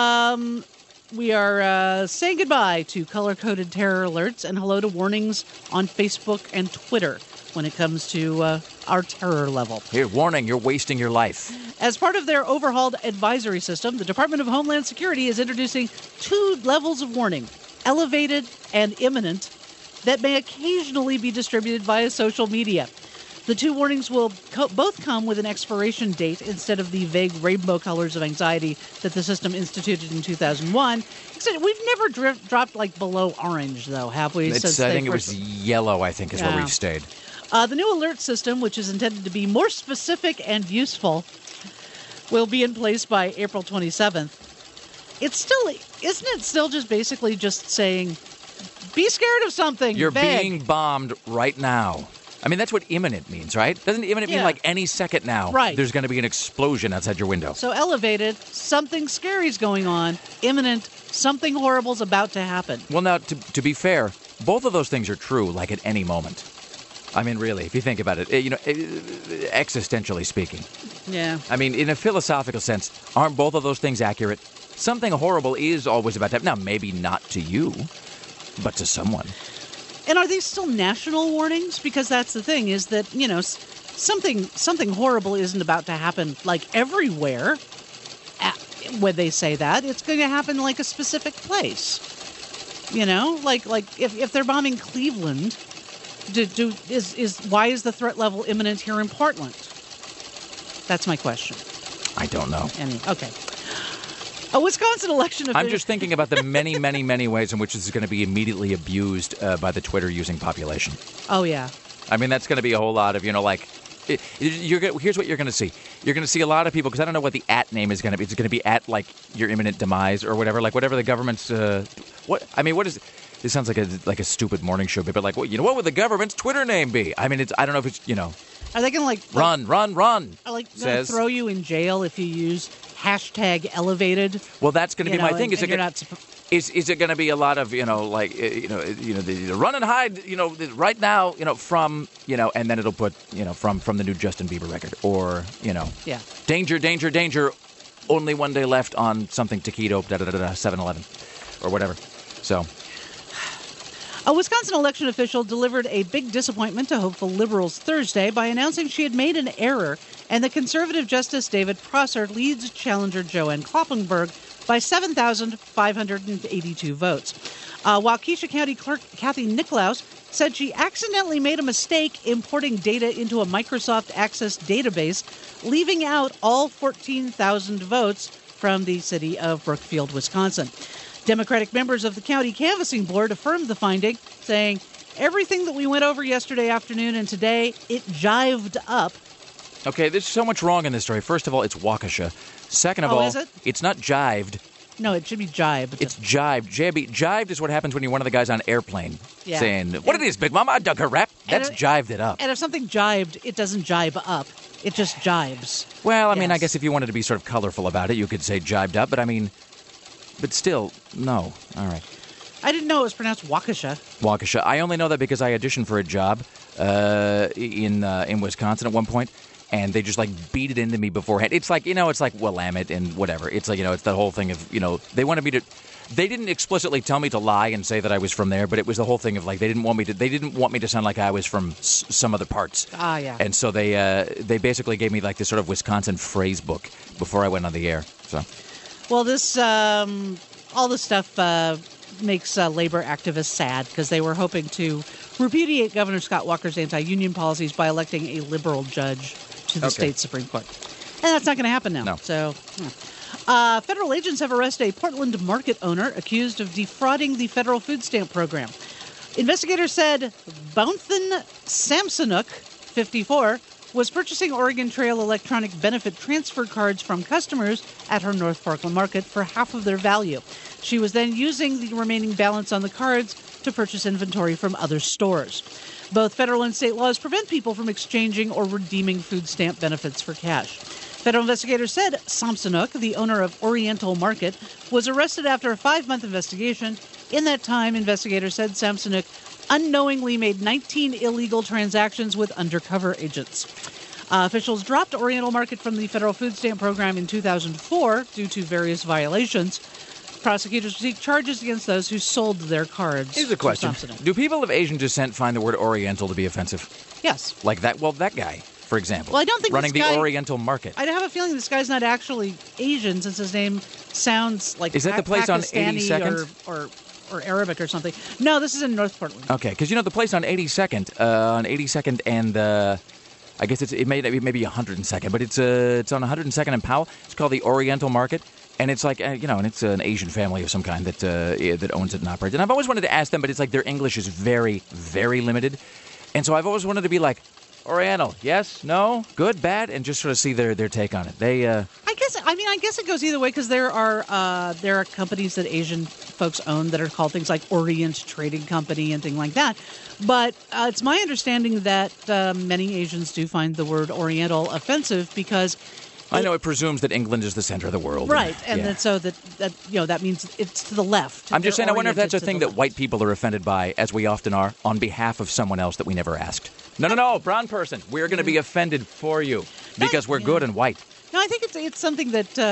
We are saying goodbye to color-coded terror alerts and hello to warnings on Facebook and Twitter when it comes to our terror level. Here, warning, you're wasting your life. As part of their overhauled advisory system, the Department of Homeland Security is introducing 2 levels of warning, elevated and imminent, that may occasionally be distributed via social media. The 2 warnings will both come with an expiration date instead of the vague rainbow colors of anxiety that the system instituted in 2001. We've never dropped like below orange, though, have we? I think it was yellow, I think, is where we've stayed. The new alert system, which is intended to be more specific and useful, will be in place by April 27th. Isn't it still just basically just saying, be scared of something? You're being bombed right now. I mean, that's what imminent means, right? Doesn't imminent mean like any second now? Right. There's going to be an explosion outside your window. So elevated, something scary's going on. Imminent, something horrible's about to happen. Well, now, to be fair, both of those things are true, like at any moment. I mean, really, if you think about it, existentially speaking. Yeah. I mean, in a philosophical sense, aren't both of those things accurate? Something horrible is always about to happen. Now, maybe not to you, but to someone. And are these still national warnings? Because that's the thing, is that, something horrible isn't about to happen, like, everywhere. When they say that, it's going to happen like a specific place. Like if they're bombing Cleveland, why is the threat level imminent here in Portland? That's my question. I don't know. Okay. A Wisconsin election official. I'm just thinking about the many, many, many ways in which this is going to be immediately abused by the Twitter-using population. Oh, yeah. I mean, that's going to be a whole lot of, here's what you're going to see. You're going to see a lot of people, because I don't know what the @ name is going to be. It's going to be @ like your imminent demise or whatever, like whatever the government's. What is? This sounds like a stupid morning show bit, but like, what would the government's Twitter name be? I mean, I don't know if it's Are they going to run? Like throw you in jail if you use #elevated? Well, that's going to be my thing. Is it going to be a lot of the run and hide right now from and then it'll put from the new Justin Bieber record or danger, danger, danger, only one day left on something taquito 7-Eleven or whatever. So a Wisconsin election official delivered a big disappointment to hopeful liberals Thursday by announcing she had made an error, and the conservative Justice David Prosser leads challenger Joanne Kloppenberg by 7,582 votes. While Keisha County Clerk Kathy Nicklaus said she accidentally made a mistake importing data into a Microsoft Access database, leaving out all 14,000 votes from the city of Brookfield, Wisconsin. Democratic members of the county canvassing board affirmed the finding, saying, everything that we went over yesterday afternoon and today, it jived up. Okay, there's so much wrong in this story. First of all, it's Waukesha. Second of all, is it? It's not jived. No, it should be jibed. It's jibed. Jibed is what happens when you're one of the guys on airplane saying, what it is, Big Mama, I dug her rap. That's jived it up. And if something jibed, it doesn't jibe up. It just jibes. Well, I mean, I guess if you wanted to be sort of colorful about it, you could say jibed up, but I mean, but still, no. All right. I didn't know it was pronounced Waukesha. Waukesha. I only know that because I auditioned for a job in Wisconsin at one point. And they just, beat it into me beforehand. It's like, it's like Willamette and whatever. It's like, it's that whole thing of, they wanted me to... They didn't explicitly tell me to lie and say that I was from there, but it was the whole thing of, they didn't want me to sound like I was from some other parts. Ah, yeah. And so they basically gave me, this sort of Wisconsin phrase book before I went on the air, so... Well, this, all this stuff makes labor activists sad because they were hoping to repudiate Governor Scott Walker's anti-union policies by electing a liberal judge to the state Supreme Court. And that's not going to happen now. No. So, federal agents have arrested a Portland market owner accused of defrauding the federal food stamp program. Investigators said Bounthan Samsonuk, 54, was purchasing Oregon Trail electronic benefit transfer cards from customers at her North Portland market for half of their value. She was then using the remaining balance on the cards to purchase inventory from other stores. Both federal and state laws prevent people from exchanging or redeeming food stamp benefits for cash. Federal investigators said Samsonuk, the owner of Oriental Market, was arrested after a 5-month investigation. In that time, investigators said Samsonuk unknowingly made 19 illegal transactions with undercover agents. Officials dropped Oriental Market from the federal food stamp program in 2004 due to various violations. Prosecutors seek charges against those who sold their cards. Here's a question. Do people of Asian descent find the word Oriental to be offensive? Yes. Like that? Well, that guy, for example. Well, I don't think running this guy, the Oriental Market. I have a feeling this guy's not actually Asian since his name sounds like Is that the place Pakistani on 82nd? Or Arabic or something. No, this is in North Portland. Okay, because the place on 82nd, and I guess it may be 102nd, but it's on 102nd and Powell. It's called the Oriental Market. And it's like, and it's an Asian family of some kind that owns it and operates it. And I've always wanted to ask them, but it's like their English is very, very limited. And so I've always wanted to be like, Oriental, yes, no, good, bad, and just sort of see their take on it. They, I guess it goes either way because there are companies that Asian folks own that are called things like Orient Trading Company and things like that. But it's my understanding that many Asians do find the word Oriental offensive because I know it presumes that England is the center of the world. Right, and so that means it's to the left. I'm just saying, I wonder if that's a thing that white people are offended by, as we often are, on behalf of someone else that we never asked. No, brown person, we're going to be offended for you because we're good and white. No, I think it's something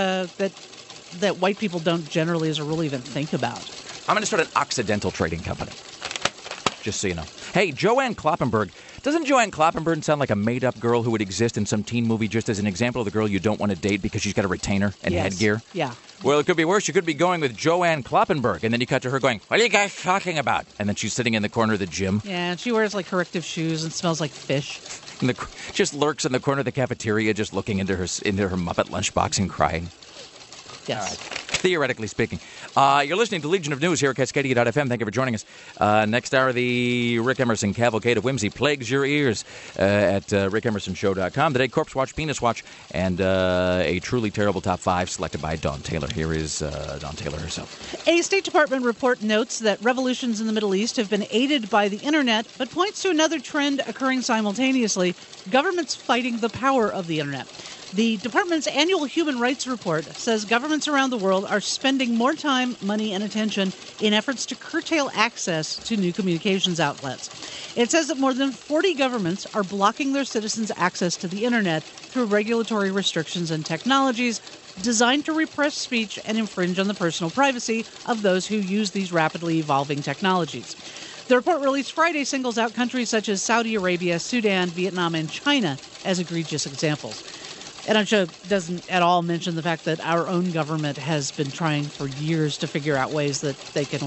that white people don't generally as a rule even think about. I'm going to start an Occidental trading company. Just so you know. Hey, Joanne Kloppenburg. Doesn't Joanne Kloppenburg sound like a made-up girl who would exist in some teen movie just as an example of the girl you don't want to date because she's got a retainer and headgear? Yeah. Well, it could be worse. You could be going with Joanne Kloppenburg, and then you cut to her going, "What are you guys talking about?" And then she's sitting in the corner of the gym. Yeah, and she wears like corrective shoes and smells like fish. And just lurks in the corner of the cafeteria, just looking into her Muppet lunchbox and crying. Yes. Theoretically speaking. You're listening to Legion of News here at Cascadia.fm. Thank you for joining us. Next hour, the Rick Emerson Cavalcade of Whimsy plagues your ears at rickemersonshow.com. Today, Corpse Watch, Penis Watch, and a truly terrible top 5 selected by Dawn Taylor. Here is Dawn Taylor herself. A State Department report notes that revolutions in the Middle East have been aided by the Internet, but points to another trend occurring simultaneously: governments fighting the power of the Internet. The department's annual human rights report says governments around the world are spending more time, money, and attention in efforts to curtail access to new communications outlets. It says that more than 40 governments are blocking their citizens' access to the Internet through regulatory restrictions and technologies designed to repress speech and infringe on the personal privacy of those who use these rapidly evolving technologies. The report released Friday singles out countries such as Saudi Arabia, Sudan, Vietnam, and China as egregious examples. And I'm sure it doesn't at all mention the fact that our own government has been trying for years to figure out ways that they can,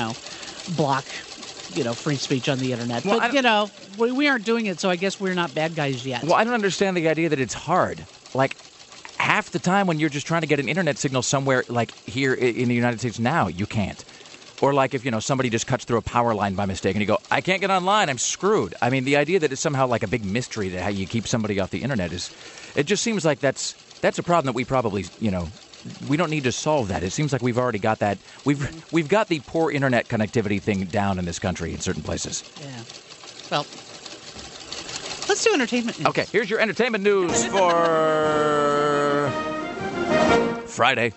block, free speech on the Internet. Well, but, we aren't doing it, so I guess we're not bad guys yet. Well, I don't understand the idea that it's hard. Like, half the time when you're just trying to get an Internet signal somewhere, like here in the United States now, you can't. Or like if, somebody just cuts through a power line by mistake and you go, "I can't get online, I'm screwed." I mean, the idea that it's somehow like a big mystery to how you keep somebody off the Internet it just seems like that's a problem that we probably, we don't need to solve that. It seems like we've already got that. We've got the poor Internet connectivity thing down in this country in certain places. Yeah. Well, let's do entertainment news. Okay, here's your entertainment news for Friday.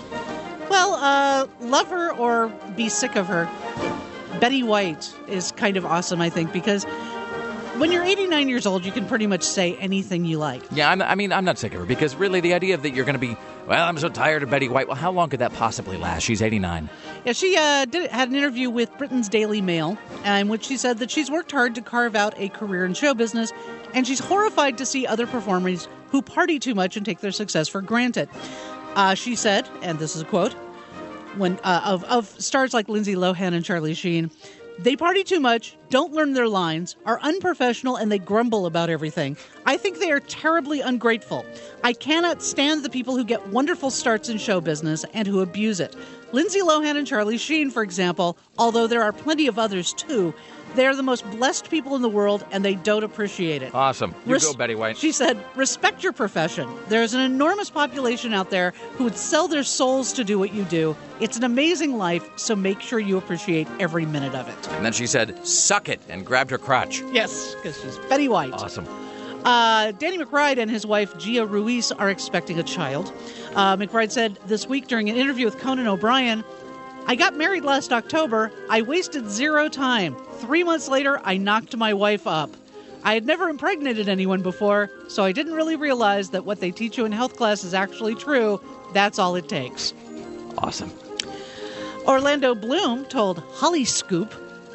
Well, love her or be sick of her, Betty White is kind of awesome, I think, because when you're 89 years old, you can pretty much say anything you like. Yeah, I'm not sick of her, because really the idea that you're going to be, well, I'm so tired of Betty White. Well, how long could that possibly last? She's 89. Yeah, she had an interview with Britain's Daily Mail, in which she said that she's worked hard to carve out a career in show business, and she's horrified to see other performers who party too much and take their success for granted. She said, and this is a quote, of stars like Lindsay Lohan and Charlie Sheen, "They party too much, don't learn their lines, are unprofessional, and they grumble about everything. I think they are terribly ungrateful. I cannot stand the people who get wonderful starts in show business and who abuse it. Lindsay Lohan and Charlie Sheen, for example, although there are plenty of others too, they are the most blessed people in the world, and they don't appreciate it." Awesome. You go, Betty White. She said, "Respect your profession. There's an enormous population out there who would sell their souls to do what you do. It's an amazing life, so make sure you appreciate every minute of it." And then she said, "Suck it," and grabbed her crotch. Yes, because she's Betty White. Awesome. Danny McBride and his wife, Gia Ruiz, are expecting a child. McBride said this week during an interview with Conan O'Brien, "I got married last October. I wasted zero time. 3 months later, I knocked my wife up. I had never impregnated anyone before, so I didn't really realize that what they teach you in health class is actually true. That's all it takes." Awesome. Orlando Bloom told Holly Scoop,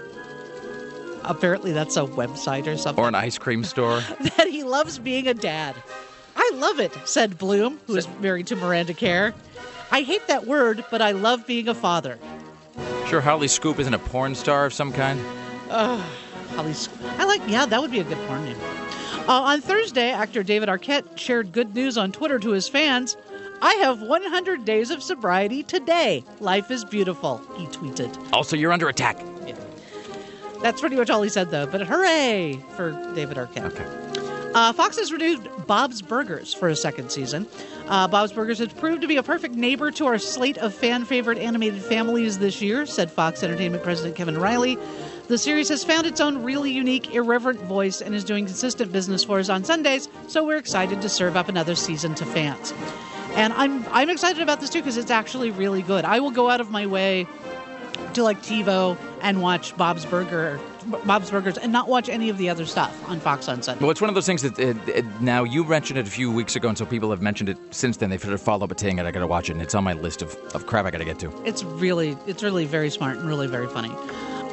apparently that's a website or something, or an ice cream store, that he loves being a dad. "I love it," said Bloom, who is married to Miranda Kerr. "I hate that word, but I love being a father." Sure, Holly Scoop isn't a porn star of some kind? Holly Scoop. That would be a good porn name. On Thursday, actor David Arquette shared good news on Twitter to his fans. "I have 100 days of sobriety today. Life is beautiful," he tweeted. Also, you're under attack. Yeah. That's pretty much all he said, though. But hooray for David Arquette. Okay. Fox has renewed Bob's Burgers for a second season. Bob's Burgers has proved to be a perfect neighbor to our slate of fan-favorite animated families this year, said Fox Entertainment President Kevin Riley. The series has found its own really unique, irreverent voice and is doing consistent business for us on Sundays, so we're excited to serve up another season to fans. And I'm excited about this, too, because it's actually really good. I will go out of my way to TiVo and watch Bob's Burgers and not watch any of the other stuff on Fox on Sunday. Well, it's one of those things that now you mentioned it a few weeks ago, and so people have mentioned it since then. They've sort of followed up saying it. I got to watch it, and it's on my list of crap I got to get to. It's really very smart and really very funny.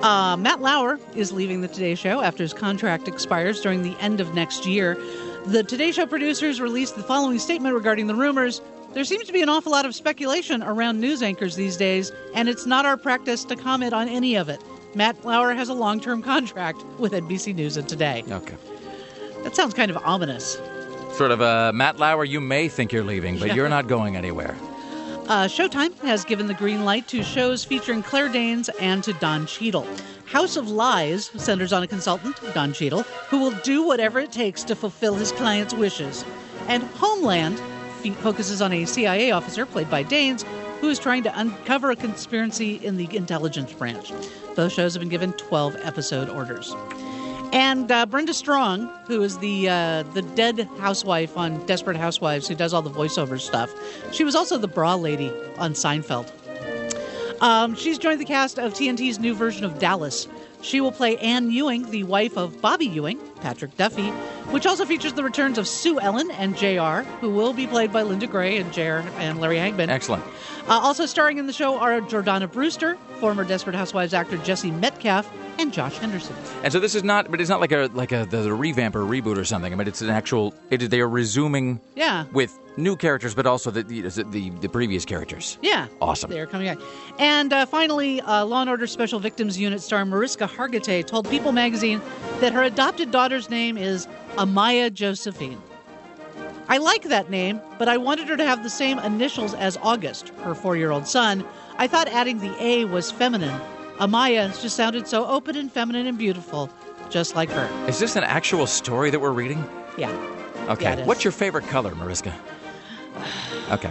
Matt Lauer is leaving the Today Show after his contract expires during the end of next year. The Today Show producers released the following statement regarding the rumors. There seems to be an awful lot of speculation around news anchors these days, and it's not our practice to comment on any of it. Matt Lauer has a long-term contract with NBC News and Today. Okay. That sounds kind of ominous. Sort of, Matt Lauer, you may think you're leaving, but you're not going anywhere. Showtime has given the green light to shows featuring Claire Danes and to Don Cheadle. House of Lies centers on a consultant, Don Cheadle, who will do whatever it takes to fulfill his client's wishes. And Homeland focuses on a CIA officer, played by Danes, who is trying to uncover a conspiracy in the intelligence branch. Both shows have been given 12-episode orders. And Brenda Strong, who is the dead housewife on Desperate Housewives, who does all the voiceover stuff. She was also the bra lady on Seinfeld. She's joined the cast of TNT's new version of Dallas. She will play Ann Ewing, the wife of Bobby Ewing, Patrick Duffy, which also features the returns of Sue Ellen and JR, who will be played by Linda Gray and JR and Larry Hagman. Excellent. Also starring in the show are Jordana Brewster, former Desperate Housewives actor Jesse Metcalf, and Josh Henderson. And so this is not, but it's not like the revamp or reboot or something. I mean, it's an actual. They are resuming. Yeah. With new characters, but also the previous characters. Yeah. Awesome. They're coming out. And finally, Law & Order Special Victims Unit star Mariska Hargitay told People magazine that her adopted daughter's name is Amaya Josephine. I like that name, but I wanted her to have the same initials as August, her 4-year-old son. I thought adding the A was feminine. Amaya just sounded so open and feminine and beautiful, just like her. Is this an actual story that we're reading? Yeah. Okay. Yeah, what's your favorite color, Mariska? Okay.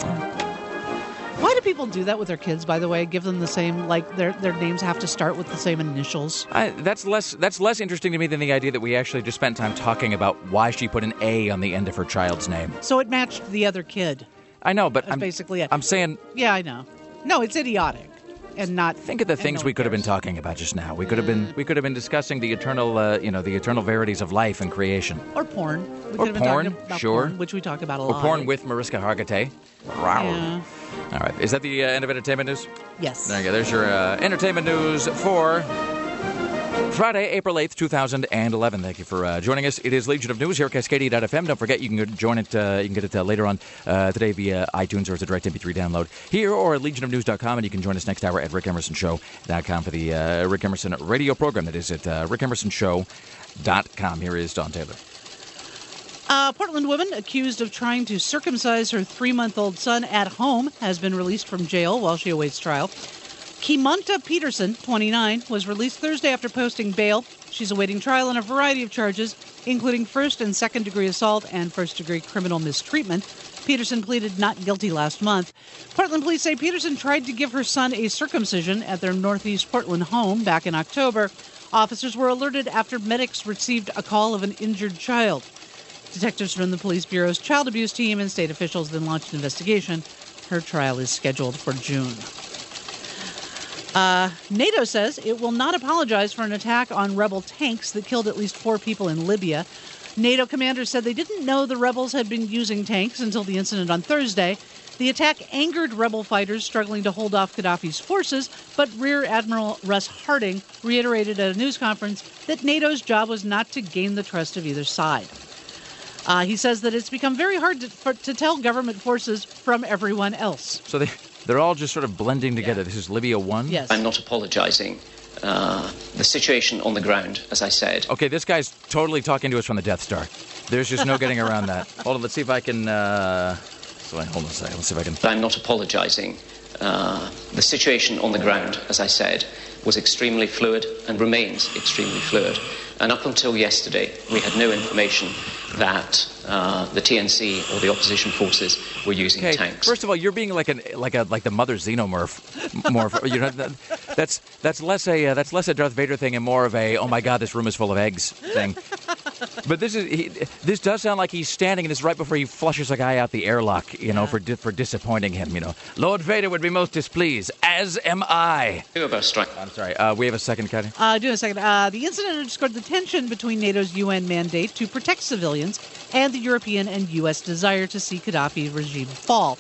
Why do people do that with their kids, by the way? Give them the same, like, their names have to start with the same initials? That's less interesting to me than the idea that we actually just spent time talking about why she put an A on the end of her child's name. So it matched the other kid. I know, but That's basically it. I'm saying... Yeah, I know. No, it's idiotic. And not... Think of the things we could have been talking about just now. We could have been discussing the eternal, the eternal verities of life and creation. Or porn. We or could have been porn, talking about sure. porn, which we talk about a lot. Or porn with Mariska Hargitay. Yeah. All right. Is that the end of entertainment news? Yes. There you go. There's your entertainment news for Friday, April 8th, 2011. Thank you for joining us. It is Legion of News here at Cascadia.fm. Don't forget, you can join it. You can get it later on today via iTunes or as a direct MP3 download here or at legionofnews.com. And you can join us next hour at rickemersonshow.com for the Rick Emerson radio program. That is at rickemersonshow.com. Here is Don Taylor. Portland woman accused of trying to circumcise her 3-month-old son at home has been released from jail while she awaits trial. Kimonta Peterson, 29, was released Thursday after posting bail. She's awaiting trial on a variety of charges, including first- and second-degree assault and first-degree criminal mistreatment. Peterson pleaded not guilty last month. Portland police say Peterson tried to give her son a circumcision at their Northeast Portland home back in October. Officers were alerted after medics received a call of an injured child. Detectives from the police bureau's child abuse team and state officials then launched an investigation. Her trial is scheduled for June. NATO says it will not apologize for an attack on rebel tanks that killed at least 4 people in Libya. NATO commanders said they didn't know the rebels had been using tanks until the incident on Thursday. The attack angered rebel fighters struggling to hold off Gaddafi's forces, but Rear Admiral Russ Harding reiterated at a news conference that NATO's job was not to gain the trust of either side. He says that it's become very hard to tell government forces from everyone else. So they're all just sort of blending together. Yeah. This is Libya 1? Yes. I'm not apologizing. The situation on the ground, as I said. Okay, this guy's totally talking to us from the Death Star. There's just no getting around that. Hold on, let's see if I can... hold on a second. Let's see if I can... I'm not apologizing. The situation on the ground, as I said, was extremely fluid and remains extremely fluid. And up until yesterday, we had no information that the TNC or the opposition forces were using tanks. First of all, you're being like the Mother Xenomorph. More, you know, that's less a Darth Vader thing and more of a oh my God, this room is full of eggs thing. But this does sound like he's standing, and this is right before he flushes a guy out the airlock, you know, for disappointing him. You know, Lord Vader would be most displeased, as am I. I'm sorry. We have a second, Kathy. Do a second. The incident underscored the tension between NATO's UN mandate to protect civilians and the European and U.S. desire to see Gaddafi regime fall.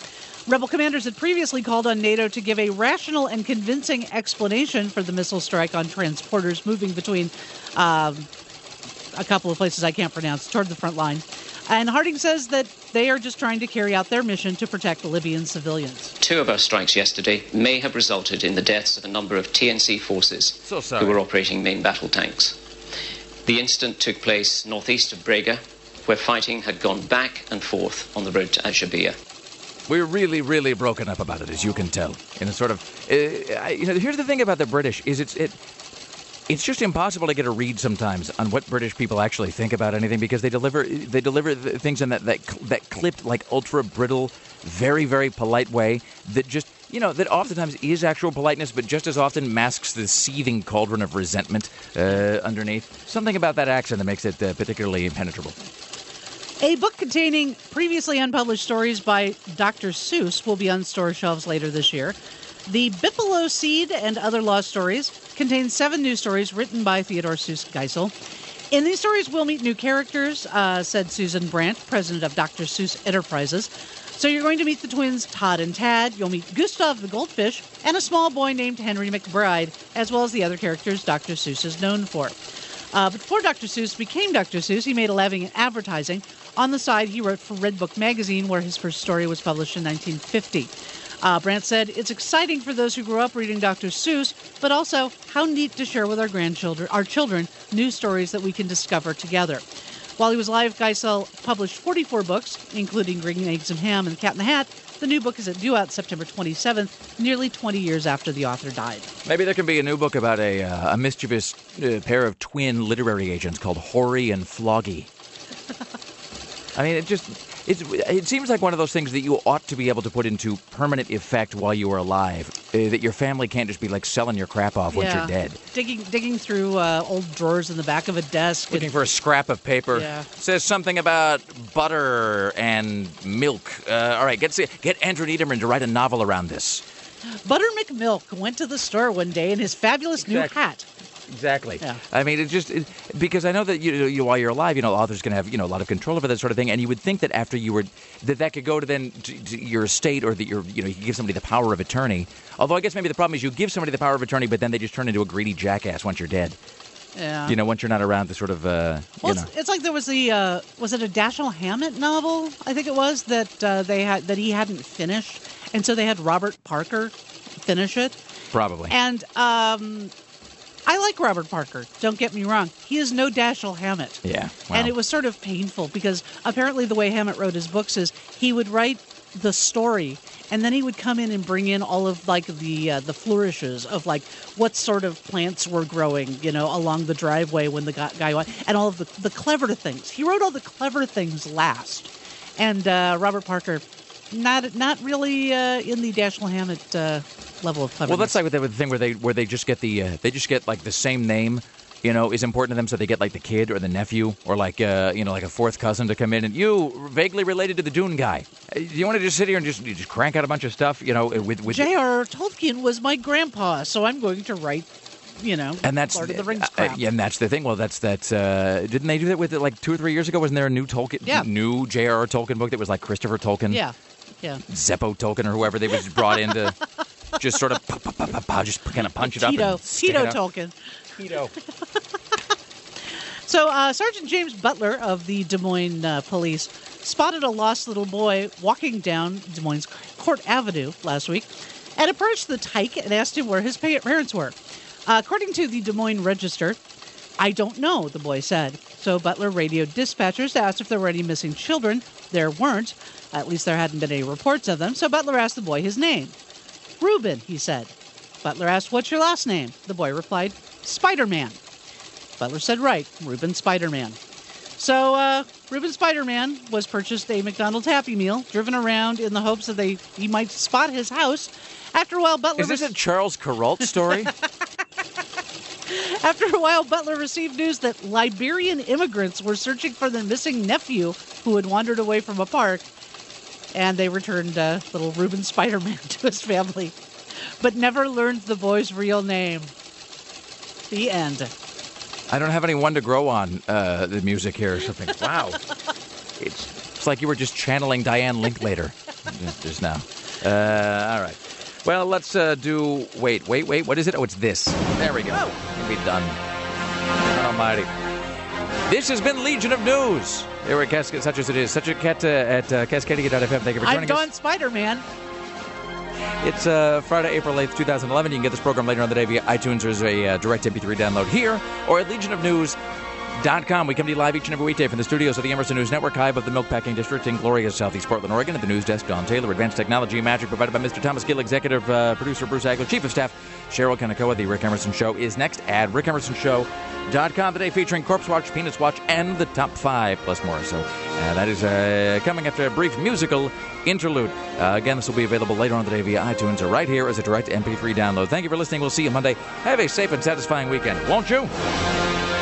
Rebel commanders had previously called on NATO to give a rational and convincing explanation for the missile strike on transporters moving between a couple of places I can't pronounce toward the front line. And Harding says that they are just trying to carry out their mission to protect Libyan civilians. 2 of our strikes yesterday may have resulted in the deaths of a number of TNC forces who were operating main battle tanks. The incident took place northeast of Brega, where fighting had gone back and forth on the road to Al-Shabiya. We're really, really broken up about it, as you can tell. In a sort of, here's the thing about the British: is it's just impossible to get a read sometimes on what British people actually think about anything, because they deliver things in that clipped, like, ultra brittle, very, very polite way that just, that oftentimes is actual politeness, but just as often masks the seething cauldron of resentment underneath. Something about that accent that makes it particularly impenetrable. A book containing previously unpublished stories by Dr. Seuss will be on store shelves later this year. The Bigelow Seed and Other Lost Stories contains 7 new stories written by Theodore Seuss Geisel. In these stories, we'll meet new characters, said Susan Brandt, president of Dr. Seuss Enterprises. So you're going to meet the twins Todd and Tad, you'll meet Gustav the goldfish, and a small boy named Henry McBride, as well as the other characters Dr. Seuss is known for. But before Dr. Seuss became Dr. Seuss, he made a living in advertising. On the side, he wrote for Red Book magazine, where his first story was published in 1950. Brandt said, "It's exciting for those who grew up reading Dr. Seuss, but also how neat to share with our children, new stories that we can discover together." While he was alive, Geisel published 44 books, including Green Eggs and Ham and The Cat in the Hat. The new book is due out September 27th, nearly 20 years after the author died. Maybe there can be a new book about a mischievous pair of twin literary agents called Hoary and Floggy. I mean, it seems like one of those things that you ought to be able to put into permanent effect while you are alive. That your family can't just be like selling your crap off once you're dead. Digging through old drawers in the back of a desk. Looking for a scrap of paper. Yeah. Says something about butter and milk. All right, get Andrew Niederman to write a novel around this. Butter McMilk went to the store one day in his fabulous new hat. Exactly. Yeah. I mean, because I know that you while you're alive, authors can have a lot of control over that sort of thing, and you would think that after you were that could go to your estate, or that you could give somebody the power of attorney. Although I guess maybe the problem is you give somebody the power of attorney, but then they just turn into a greedy jackass once you're dead. Yeah. Once you're not around to sort of. It's like there was was it a Dashiell Hammett novel? I think it was that he hadn't finished, and so they had Robert Parker finish it. Probably. And I like Robert Parker, don't get me wrong. He is no Dashiell Hammett. Yeah. Wow. And it was sort of painful because apparently the way Hammett wrote his books is he would write the story and then he would come in and bring in all of like the flourishes of like what sort of plants were growing, along the driveway when the guy went, and all of the clever things. He wrote all the clever things last. And Robert Parker, not really in the Dashiell Hammett level of cleverness. Well, that's like the thing where they just get like the same name, is important to them, so they get like the kid or the nephew or like like a fourth cousin to come in and you vaguely related to the Dune guy. Do you want to just sit here and just crank out a bunch of stuff, with J.R.R. Tolkien was my grandpa, so I'm going to write. And that's Lord of the Rings crap. And that's the thing. Well, didn't they do that with it like 2 or 3 years ago? Wasn't there a new new J.R.R. Tolkien book that was like Christopher Tolkien? Yeah. Zeppo Tolkien or whoever they was brought in to just sort of just kind of punch it up. Tito Tolkien. Tito. So Sergeant James Butler of the Des Moines Police spotted a lost little boy walking down Des Moines Court Avenue last week and approached the tyke and asked him where his parents were. According to the Des Moines Register, "I don't know," the boy said. So Butler radioed dispatchers to ask if there were any missing children. There weren't. At least there hadn't been any reports of them. So Butler asked the boy his name. "Reuben," he said. Butler asked, "What's your last name?" The boy replied, "Spider-Man." Butler said, "Right, Reuben Spider-Man." So Reuben Spider-Man was purchased a McDonald's Happy Meal, driven around in the hopes that he might spot his house. After a while, Butler... Is this a Charles Kuralt story? After a while, Butler received news that Liberian immigrants were searching for their missing nephew who had wandered away from a park, and they returned little Reuben Spider-Man to his family, but never learned the boy's real name. The end. I don't have anyone to grow on the music here or something. Wow. It's like you were just channeling Diane Linklater just now. All right. Well, let's do... Wait. What is it? Oh, it's this. There we go. We'll be done. Almighty. This has been Legion of News. Here at Cascade, such as it is. Such a cat at Cascadia.fm. Thank you for joining us. I'm Don Spider-Man. It's Friday, April 8th, 2011. You can get this program later on the day via iTunes. There's a direct MP3 download here or at legionofnews.com. We come to you live each and every weekday from the studios of the Emerson News Network, high above the Milkpacking District in glorious Southeast Portland, Oregon. At the news desk, Don Taylor. Advanced technology and magic provided by Mr. Thomas Gill, executive producer Bruce Agler, chief of staff Cheryl Kanakoa. The Rick Emerson Show is next at rickemersonshow.com today, featuring Corpse Watch, Peanuts Watch, and the Top 5 plus more. So that is coming after a brief musical interlude. Again, this will be available later on today via iTunes or right here as a direct MP3 download. Thank you for listening. We'll see you Monday. Have a safe and satisfying weekend, won't you?